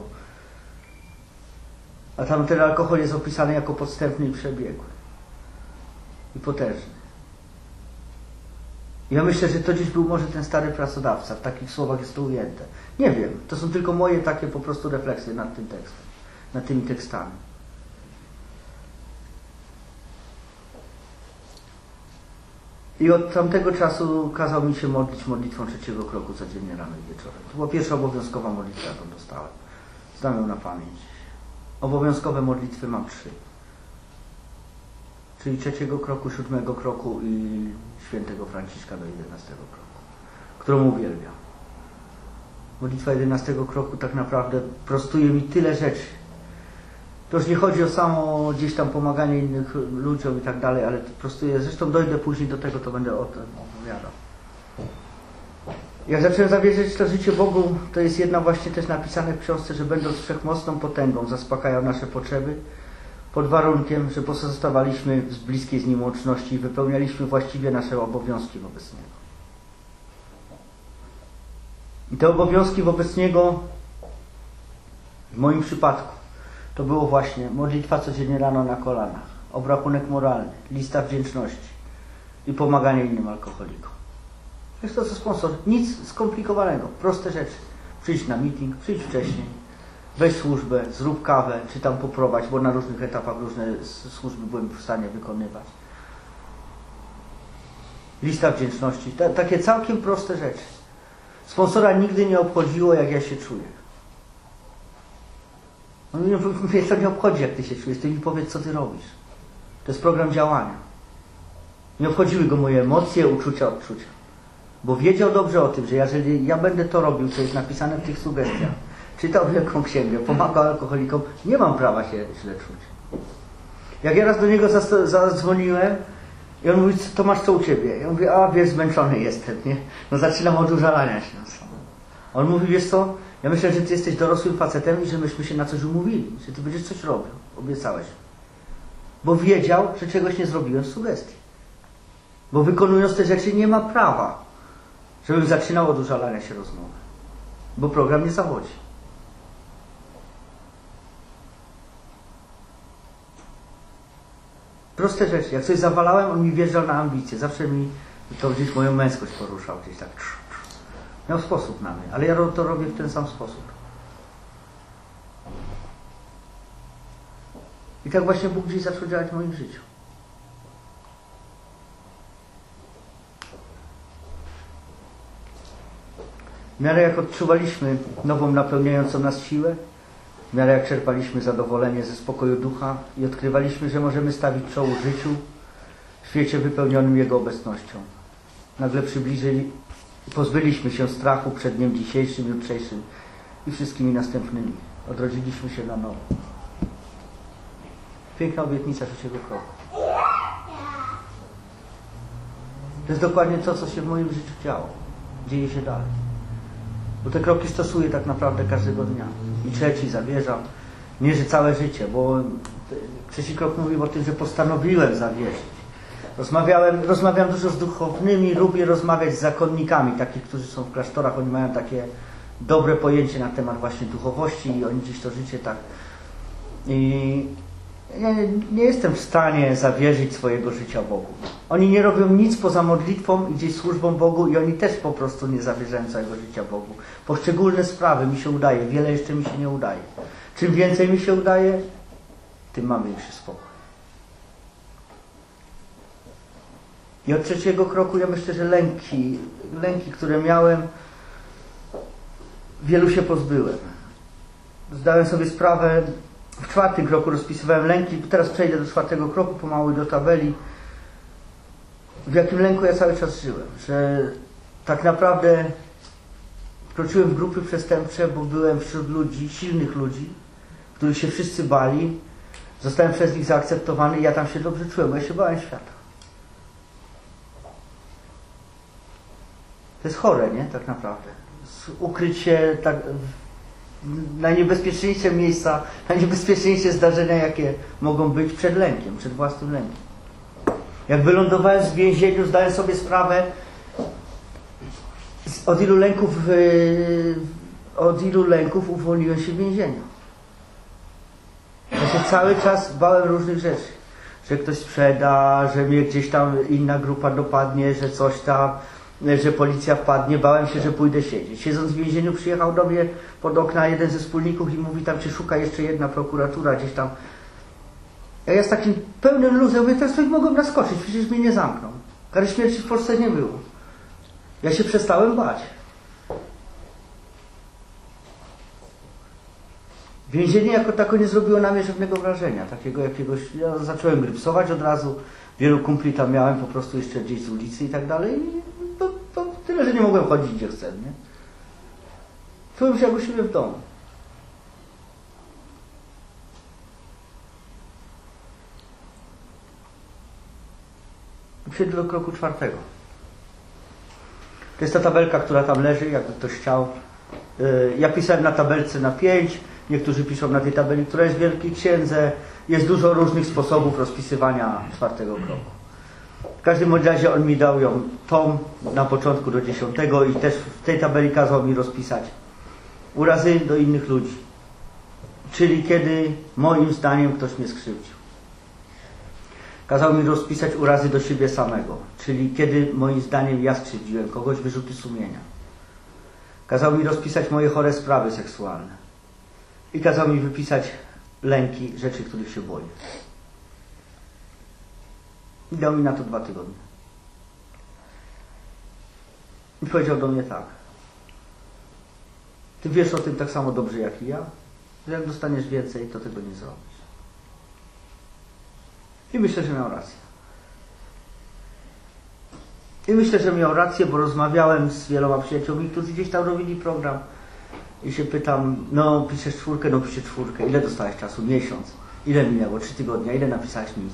A tam ten alkohol jest opisany jako podstępny i przebiegły. I potężny. Ja myślę, że to dziś był może ten stary pracodawca. W takich słowach jest to ujęte. Nie wiem. To są tylko moje takie po prostu refleksje nad tym tekstem. Nad tymi tekstami. I od tamtego czasu kazał mi się modlić modlitwą trzeciego kroku codziennie rano i wieczorem. To była pierwsza obowiązkowa modlitwa, jaką dostałem. Znam ją na pamięć. Obowiązkowe modlitwy mam trzy. Czyli trzeciego kroku, siódmego kroku i świętego Franciszka do jedenastego kroku, którą uwielbiam. Modlitwa jedenastego kroku tak naprawdę prostuje mi tyle rzeczy. To już nie chodzi o samo gdzieś tam pomaganie innych ludziom i tak dalej, ale prostuje, zresztą dojdę później do tego, to będę o tym opowiadał. Jak zacząłem zawierzyć to życie Bogu, to jest jedna właśnie też napisane w książce, że będąc wszechmocną potęgą zaspokajał nasze potrzeby, pod warunkiem, że pozostawaliśmy w bliskiej z Nim łączności i wypełnialiśmy właściwie nasze obowiązki wobec Niego. I te obowiązki wobec Niego w moim przypadku to było właśnie modlitwa codziennie rano na kolanach, obrachunek moralny, lista wdzięczności i pomaganie innym alkoholikom. Jest to co sponsor. Nic skomplikowanego. Proste rzeczy. Przyjdź na meeting, przyjdź wcześniej, weź służbę, zrób kawę, czy tam poprowadź, bo na różnych etapach różne służby byłem w stanie wykonywać. Lista wdzięczności. Ta, takie całkiem proste rzeczy. Sponsora nigdy nie obchodziło, jak ja się czuję. On mnie to nie obchodzi, jak ty się czujesz. Ty mi powiedz, co ty robisz. To jest program działania. Nie obchodziły go moje emocje, uczucia, odczucia. Bo wiedział dobrze o tym, że jeżeli ja będę to robił, co jest napisane w tych sugestiach, czytał wielką księgę, pomagał alkoholikom, nie mam prawa się źle czuć. Jak ja raz do niego zadzwoniłem i on mówi, Tomasz, co u ciebie? Ja mówię, a wiesz, zmęczony jestem, nie? No zaczynam od użalania się. On mówi, wiesz co, ja myślę, że ty jesteś dorosłym facetem i że myśmy się na coś umówili, że ty będziesz coś robił. Obiecałeś. Bo wiedział, że czegoś nie zrobiłem z sugestii. Bo wykonując te rzeczy nie ma prawa, żebym zaczynał od użalania się rozmowy. Bo program nie zawodzi. Proste rzeczy. Jak coś zawalałem, on mi wjeżdżał na ambicje. Zawsze mi to gdzieś moją męskość poruszał. Gdzieś tak. Miał sposób na mnie. Ale ja to robię w ten sam sposób. I tak właśnie Bóg gdzieś zaczął działać w moim życiu. W miarę jak odczuwaliśmy nową, napełniającą nas siłę, w miarę jak czerpaliśmy zadowolenie ze spokoju ducha i odkrywaliśmy, że możemy stawić czoło życiu w świecie wypełnionym Jego obecnością. Nagle przybliżyli, pozbyliśmy się strachu przed dniem dzisiejszym, jutrzejszym i wszystkimi następnymi. Odrodziliśmy się na nowo. Piękna obietnica trzeciego kroku. To jest dokładnie to, co się w moim życiu działo. Dzieje się dalej. Bo te kroki stosuję tak naprawdę każdego dnia. I trzeci zawierzam. Nie, że całe życie, bo trzeci krok mówił o tym, że postanowiłem zawierzyć. Rozmawiałem, rozmawiam dużo z duchownymi, lubię rozmawiać z zakonnikami, takich, którzy są w klasztorach. Oni mają takie dobre pojęcie na temat właśnie duchowości i oni gdzieś to życie tak... I ja nie, nie jestem w stanie zawierzyć swojego życia Bogu. Oni nie robią nic poza modlitwą i gdzieś służbą Bogu i oni też po prostu nie zawierzają całego życia Bogu. Poszczególne sprawy mi się udaje, wiele jeszcze mi się nie udaje. Czym więcej mi się udaje, tym mam większy spokój. I od trzeciego kroku ja myślę, że lęki, lęki, które miałem, wielu się pozbyłem. Zdałem sobie sprawę, w czwartym kroku rozpisywałem lęki, teraz przejdę do czwartego kroku, pomału do tabeli, w jakim lęku ja cały czas żyłem, że tak naprawdę wkroczyłem w grupy przestępcze, bo byłem wśród ludzi, silnych ludzi, których się wszyscy bali, zostałem przez nich zaakceptowany i ja tam się dobrze czułem, bo ja się bałem świata. To jest chore, nie? Tak naprawdę. Ukryć się tak w najniebezpieczniejsze miejsca, najniebezpieczniejsze zdarzenia, jakie mogą być przed lękiem, przed własnym lękiem. Jak wylądowałem w więzieniu, zdałem sobie sprawę, od ilu lęków, od ilu lęków uwolniłem się w więzieniu. Ja się cały czas bałem różnych rzeczy. Że ktoś sprzeda, że mnie gdzieś tam inna grupa dopadnie, że coś tam, że policja wpadnie. Bałem się, że pójdę siedzieć. Siedząc w więzieniu przyjechał do mnie pod okna jeden ze wspólników i mówi, tam cię szuka jeszcze jedna prokuratura gdzieś tam. A ja z takim pełnym luzem mówię, teraz coś mogą naskoczyć, przecież mnie nie zamkną. Kary śmierci w Polsce nie było. Ja się przestałem bać. Więzienie jako tako nie zrobiło na mnie żadnego wrażenia, takiego jakiegoś, ja zacząłem grypsować od razu, wielu kumpli tam miałem po prostu jeszcze gdzieś z ulicy i tak dalej i to, to tyle, że nie mogłem chodzić gdzie chcę, nie? Czułem się jak u siebie w domu. Przejdę do kroku czwartego. To jest ta tabelka, która tam leży, jakby ktoś chciał. Ja pisałem na tabelce na pięć, niektórzy piszą na tej tabeli, która jest w Wielkiej Księdze. Jest dużo różnych sposobów rozpisywania czwartego kroku. W każdym razie on mi dał ją tom na początku do dziesiątego i też w tej tabeli kazał mi rozpisać urazy do innych ludzi. Czyli kiedy moim zdaniem ktoś mnie skrzywdził. Kazał mi rozpisać urazy do siebie samego, czyli kiedy moim zdaniem ja skrzywdziłem kogoś, wyrzuty sumienia. Kazał mi rozpisać moje chore sprawy seksualne. I kazał mi wypisać lęki, rzeczy, których się boję. I dał mi na to dwa tygodnie. I powiedział do mnie tak. Ty wiesz o tym tak samo dobrze jak i ja, że jak dostaniesz więcej, to tego nie zrobisz. I myślę, że miał rację. I myślę, że miał rację, bo rozmawiałem z wieloma przyjaciółmi, którzy gdzieś tam robili program. I się pytam, no piszesz czwórkę, no piszę czwórkę. Ile dostałeś czasu? Miesiąc. Ile minęło? Trzy tygodnie. Ile napisałeś? Nic.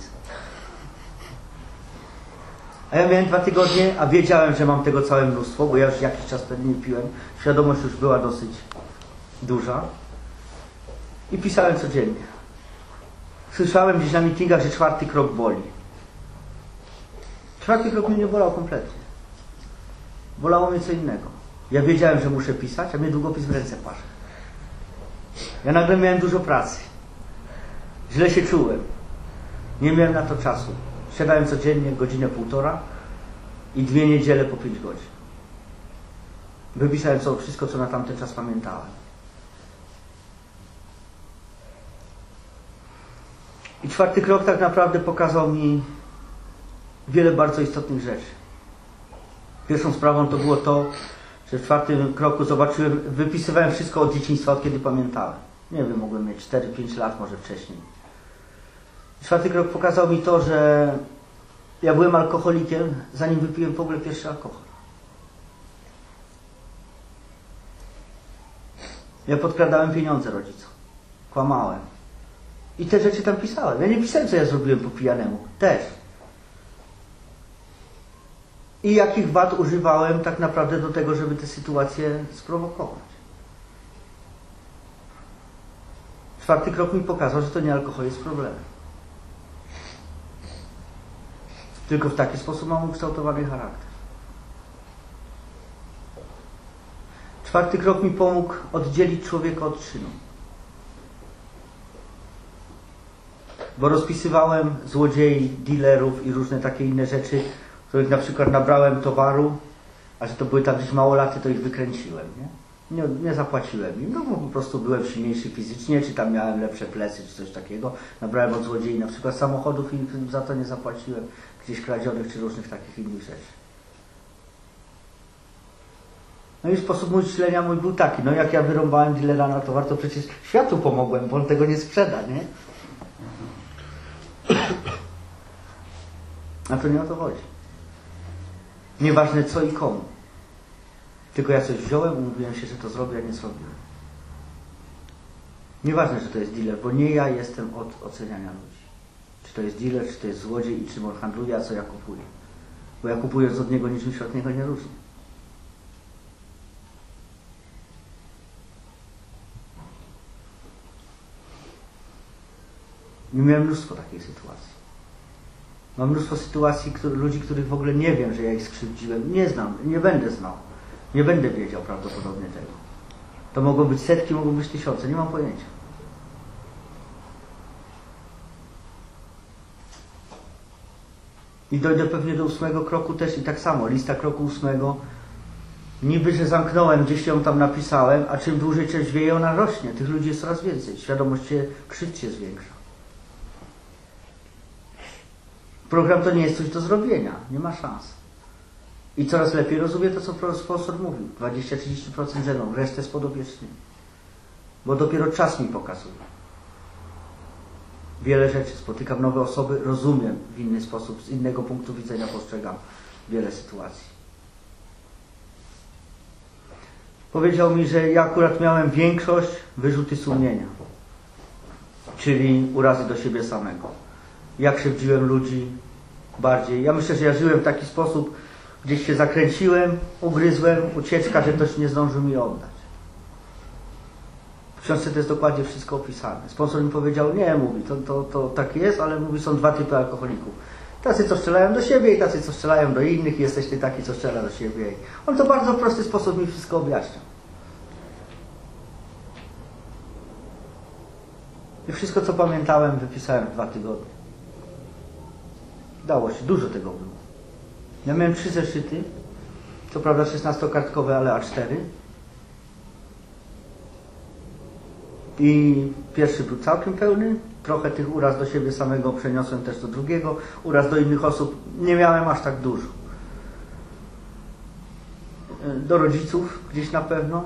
A ja miałem dwa tygodnie, a wiedziałem, że mam tego całe mnóstwo, bo ja już jakiś czas wtedy nie piłem. Świadomość już była dosyć duża. I pisałem codziennie. Słyszałem gdzieś na meetingach, że czwarty krok boli. Czwarty krok mnie nie bolał kompletnie. Bolało mnie co innego. Ja wiedziałem, że muszę pisać, a mnie długopis w ręce parze. Ja nagle miałem dużo pracy. Źle się czułem. Nie miałem na to czasu. Siadałem codziennie godzinę, półtora i dwie niedziele po pięć godzin. Wypisałem sobie wszystko, co na tamten czas pamiętałem. I czwarty krok tak naprawdę pokazał mi wiele bardzo istotnych rzeczy. Pierwszą sprawą to było to, że w czwartym kroku zobaczyłem, wypisywałem wszystko od dzieciństwa, od kiedy pamiętałem. Nie wiem, mogłem mieć cztery pięć lat, może wcześniej. Czwarty krok pokazał mi to, że ja byłem alkoholikiem, zanim wypiłem w ogóle pierwszy alkohol. Ja podkradałem pieniądze rodzicom. Kłamałem. I te rzeczy tam pisałem. Ja nie pisałem, co ja zrobiłem po pijanemu. Też. I jakich wad używałem tak naprawdę do tego, żeby tę sytuację sprowokować. Czwarty krok mi pokazał, że to nie alkohol jest problemem. Tylko w taki sposób mam ukształtowany charakter. Czwarty krok mi pomógł oddzielić człowieka od czynu. Bo rozpisywałem złodziei, dealerów i różne takie inne rzeczy, których na przykład nabrałem towaru, a że to były tam gdzieś małolaty, to ich wykręciłem, nie? Nie, nie zapłaciłem im, no bo po prostu byłem silniejszy fizycznie, czy tam miałem lepsze plecy, czy coś takiego. Nabrałem od złodziei na przykład samochodów i za to nie zapłaciłem, gdzieś kradzionych, czy różnych takich innych rzeczy. No i sposób myślenia mój był taki, no jak ja wyrąbałem dealera na towar, to przecież światu pomogłem, bo on tego nie sprzeda, nie? A to nie o to chodzi. Nieważne co i komu. Tylko ja coś wziąłem, umówiłem się, że to zrobię, a nie zrobiłem. Nieważne, że to jest dealer, bo nie ja jestem od oceniania ludzi. Czy to jest dealer, czy to jest złodziej i czym on handluje, a co ja kupuję. Bo ja kupując od niego niczym się od niego nie różni. I miałem mnóstwo takich sytuacji. Mam mnóstwo sytuacji, który, ludzi, których w ogóle nie wiem, że ja ich skrzywdziłem. Nie znam, nie będę znał. Nie będę wiedział prawdopodobnie tego. To mogą być setki, mogą być tysiące, nie mam pojęcia. I dojdę pewnie do ósmego kroku też i tak samo. Lista kroku ósmego. Niby, że zamknąłem, gdzieś ją tam napisałem, a czym dłużej trzeźwieje, ona rośnie. Tych ludzi jest coraz więcej. Świadomość się, krzywd się zwiększa. Program to nie jest coś do zrobienia. Nie ma szans. I coraz lepiej rozumiem to, co sponsor mówił. dwadzieścia do trzydziestu procent ze mną, resztę z podopiecznymi. Bo dopiero czas mi pokazuje. Wiele rzeczy. Spotykam nowe osoby, rozumiem w inny sposób, z innego punktu widzenia postrzegam wiele sytuacji. Powiedział mi, że ja akurat miałem większość wyrzuty sumienia. Czyli urazy do siebie samego. Ja krzywdziłem ludzi bardziej. Ja myślę, że ja żyłem w taki sposób, Gdzieś się zakręciłem, ugryzłem, ucieczka, że ktoś nie zdążył mi oddać. W książce to jest dokładnie wszystko opisane. Sponsor mi powiedział, nie, mówi, to, to, to tak jest, ale mówi, są dwa typy alkoholików. Tacy, co strzelają do siebie i tacy, co strzelają do innych i jesteś ty taki, co strzela do siebie. On to w bardzo prosty sposób mi wszystko objaśniał. I wszystko, co pamiętałem, wypisałem w dwa tygodnie. Dało się, dużo tego było. Ja miałem trzy zeszyty, co prawda szesnastokartkowe, ale A cztery. I pierwszy był całkiem pełny, trochę tych uraz do siebie samego przeniosłem też do drugiego, uraz do innych osób nie miałem aż tak dużo. Do rodziców gdzieś na pewno.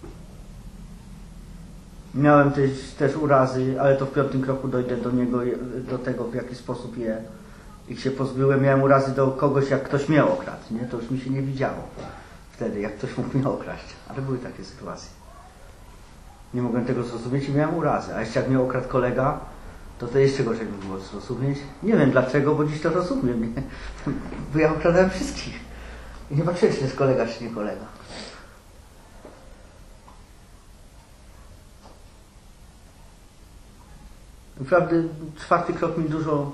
Miałem też, też urazy, ale to w piątym kroku dojdę do niego, do tego, w jaki sposób je ich się pozbyłem. Miałem urazy do kogoś, jak ktoś mnie okradł, nie? To już mi się nie widziało wtedy, jak ktoś mógł mnie okraść, ale były takie sytuacje. Nie mogłem tego zrozumieć i miałem urazy. A jeszcze jak mnie okradł kolega, to to jeszcze gorzej by było zrozumieć. Nie wiem dlaczego, bo dziś to rozumiem, nie? Bo ja okradałem wszystkich. I nie patrzyłem, czy to jest kolega, czy nie kolega. Naprawdę czwarty krok mi dużo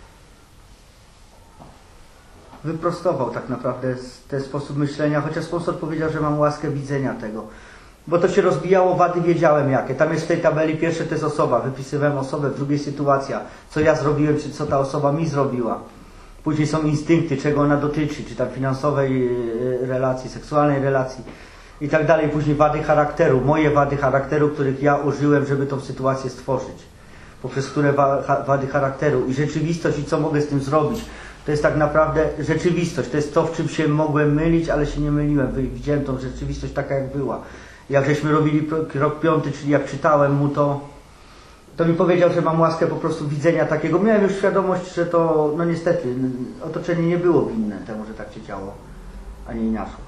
wyprostował tak naprawdę ten sposób myślenia, chociaż sponsor powiedział, że mam łaskę widzenia tego. Bo to się rozbijało, wady wiedziałem jakie. Tam jest w tej tabeli pierwsze to jest osoba, wypisywałem osobę, w drugiej sytuacja, co ja zrobiłem, czy co ta osoba mi zrobiła. Później są instynkty, czego ona dotyczy, czy tam finansowej relacji, seksualnej relacji i tak dalej. Później wady charakteru, moje wady charakteru, których ja użyłem, żeby tą sytuację stworzyć. Poprzez które wady charakteru i rzeczywistość i co mogę z tym zrobić. To jest tak naprawdę rzeczywistość, to jest to, w czym się mogłem mylić, ale się nie myliłem. Widziałem tą rzeczywistość taka, jak była. Jak żeśmy robili krok piąty, czyli jak czytałem mu to, to mi powiedział, że mam łaskę po prostu widzenia takiego. Miałem już świadomość, że to, no niestety, otoczenie nie było winne temu, że tak się działo, ani inaczej.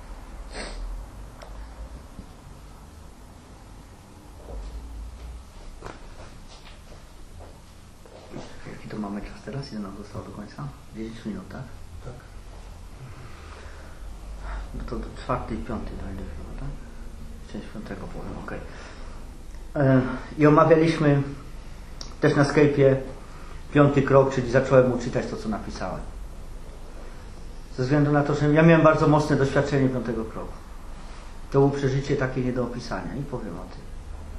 Jaki to mamy czas teraz? Ile nam zostało do końca? dziesięć minut, tak? Tak. No to do czwarty i piąty dojdę chyba, tak? Część piątego powiem, okej. Okay. I omawialiśmy też na Skype'ie piąty krok, czyli zacząłem mu czytać to, co napisałem. Ze względu na to, że ja miałem bardzo mocne doświadczenie piątego kroku. To było przeżycie takie nie do opisania i powiem o tym.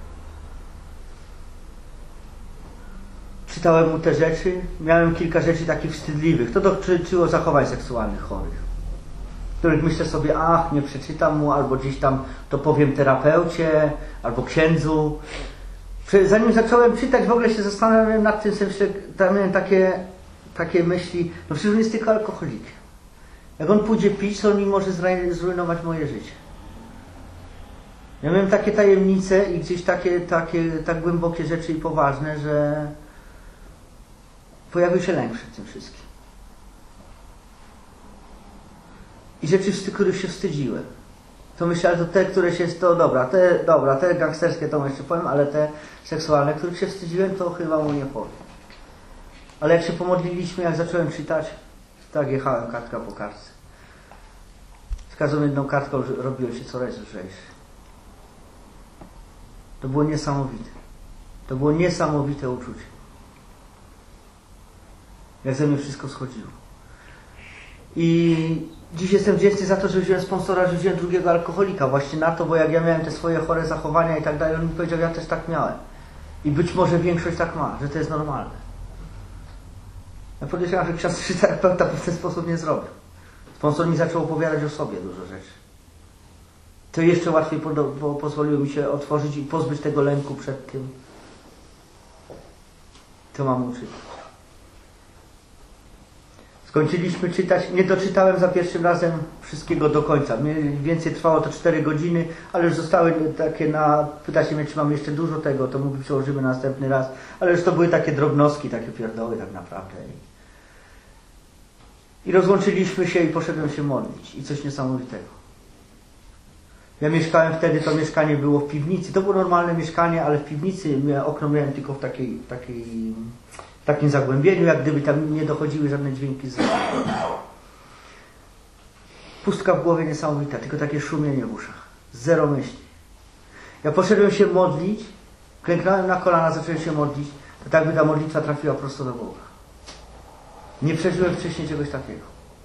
Czytałem mu te rzeczy, miałem kilka rzeczy takich wstydliwych. To dotyczyło zachowań seksualnych chorych, których myślę sobie, ach, nie przeczytam mu, albo gdzieś tam to powiem terapeucie, albo księdzu. Zanim zacząłem czytać, w ogóle się zastanawiałem nad tym, że tam miałem takie, takie myśli, no przecież on jest tylko alkoholikiem. Jak on pójdzie pić, to on mi może zrujnować moje życie. Ja miałem takie tajemnice i gdzieś takie, takie tak głębokie rzeczy i poważne, że pojawił się lęk przed tym wszystkim. I rzeczy, z których się wstydziłem. To myślałem, że te, które się, to dobra, te, dobra, te gangsterskie to jeszcze powiem, ale te seksualne, których się wstydziłem, to chyba mu nie powiem. Ale jak się pomodliliśmy, jak zacząłem czytać, tak jechałem kartka po kartce. Z każdą jedną kartką robiłem się coraz lżejszy. To było niesamowite. To było niesamowite uczucie. Jak ze mnie wszystko schodziło. I dziś jestem wdzięczny za to, że wziąłem sponsora, że wziąłem drugiego alkoholika właśnie na to, bo jak ja miałem te swoje chore zachowania i tak dalej, on mi powiedział, ja też tak miałem. I być może większość tak ma, że to jest normalne. Ja podejrzewam, że ksiądz terapeuta w ten sposób nie zrobił. Sponsor mi zaczął opowiadać o sobie dużo rzeczy. To jeszcze łatwiej po pozwoliło mi się otworzyć i pozbyć tego lęku przed tym, co mam uczyć. Skończyliśmy czytać, nie doczytałem za pierwszym razem wszystkiego do końca. Mniej więcej trwało to cztery godziny, ale już zostały takie na... Pyta się mnie, czy mam jeszcze dużo tego, to mówi, przełożymy następny raz. Ale już to były takie drobnostki, takie pierdoły tak naprawdę. I rozłączyliśmy się i poszedłem się modlić. I coś niesamowitego. Ja mieszkałem wtedy, to mieszkanie było w piwnicy. To było normalne mieszkanie, ale w piwnicy okno miałem tylko w takiej... takiej w takim zagłębieniu, jak gdyby tam nie dochodziły żadne dźwięki z zewnątrz. Pustka w głowie niesamowita, tylko takie szumienie w uszach. Zero myśli. Ja poszedłem się modlić, klęknąłem na kolana, zacząłem się modlić, to tak by ta modlitwa trafiła prosto do Boga. Nie przeżyłem wcześniej czegoś takiego.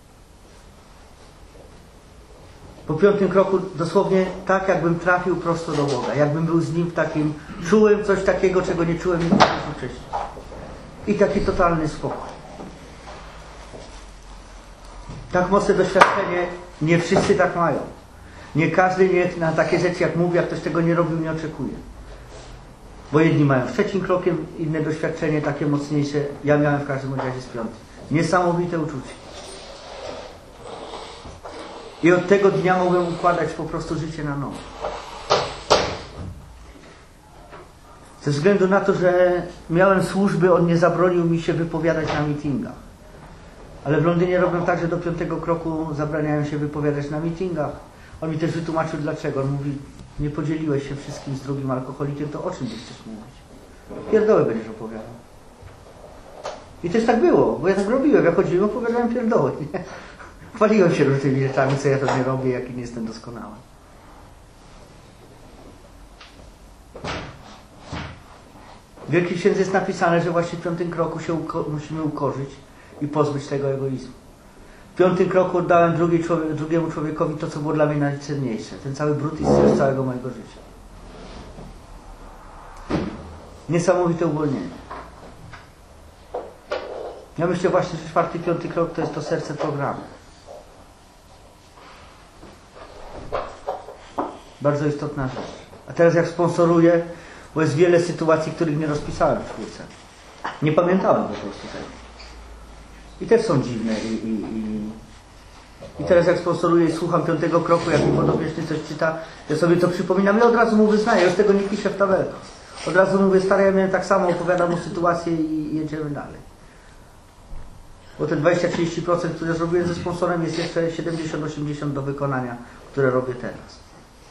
Po piątym kroku dosłownie tak, jakbym trafił prosto do Boga. Jakbym był z Nim w takim... Czułem coś takiego, czego nie czułem nigdy wcześniej. I taki totalny spokój. Tak mocne doświadczenie nie wszyscy tak mają. Nie każdy nie, na takie rzeczy jak mówi, jak ktoś tego nie robił, nie oczekuje. Bo jedni mają z trzecim krokiem inne doświadczenie, takie mocniejsze. Ja miałem w każdym razie z piątym. Niesamowite uczucie. I od tego dnia mogłem układać po prostu życie na nowo. Ze względu na to, że miałem służby, on nie zabronił mi się wypowiadać na meetingach. Ale w Londynie robią tak, że do piątego kroku zabraniają się wypowiadać na meetingach. On mi też wytłumaczył dlaczego. On mówi, nie podzieliłeś się wszystkim z drugim alkoholikiem, to o czym byś chcesz mówić? Pierdoły będziesz opowiadał. I też tak było, bo ja tak robiłem. Ja chodziłem, opowiadałem pierdoły. Nie? Chwaliłem się różnymi rzeczami, co ja to nie robię, jaki nie jestem doskonały. W Wielkiej Księdze jest napisane, że właśnie w piątym kroku się uko musimy ukorzyć i pozbyć tego egoizmu. W piątym kroku oddałem drugi człowiek, drugiemu człowiekowi to, co było dla mnie najcenniejsze. Ten cały brud i stres całego mojego życia. Niesamowite uwolnienie. Ja myślę właśnie, że czwarty, piąty krok to jest to serce programu. Bardzo istotna rzecz. A teraz jak sponsoruję, bo jest wiele sytuacji, których nie rozpisałem w czwórce. Nie pamiętałem po prostu tego. I też są dziwne. I, i, i, i teraz jak sponsoruję i słucham piątego kroku, jak mi podopieczny coś czyta, ja sobie to przypominam i od razu mu wyznaję. Ja już tego nie piszę w tabelkach. Od razu mówię, stary, ja miałem tak samo, opowiadam mu sytuację i jedziemy dalej. Bo te dwadzieścia do trzydziestu procent, które zrobiłem ze sponsorem, jest jeszcze siedemdziesiąt do osiemdziesięciu procent do wykonania, które robię teraz.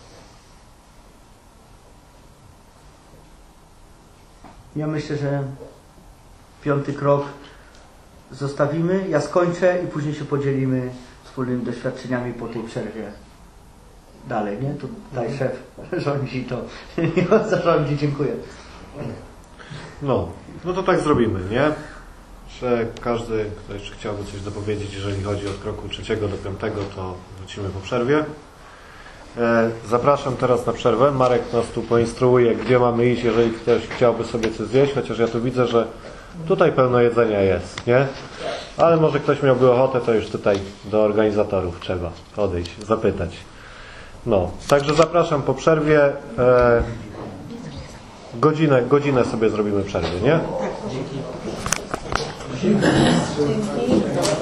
Ja myślę, że piąty krok zostawimy, ja skończę i później się podzielimy wspólnymi doświadczeniami po tej przerwie. Dalej, nie? Tutaj szef rządzi, to nie on zarządzi, dziękuję. No, no to tak zrobimy, nie? Że każdy, kto jeszcze chciałby coś dopowiedzieć, jeżeli chodzi od kroku trzeciego do piątego, to wrócimy po przerwie. Zapraszam teraz na przerwę. Marek nas tu poinstruuje, gdzie mamy iść, jeżeli ktoś chciałby sobie coś zjeść, chociaż ja tu widzę, że tutaj pełno jedzenia jest, nie? Ale może ktoś miałby ochotę, to już tutaj do organizatorów trzeba odejść, zapytać. No, także zapraszam po przerwie. E, godzinę, godzinę sobie zrobimy przerwy, nie? Dzięki.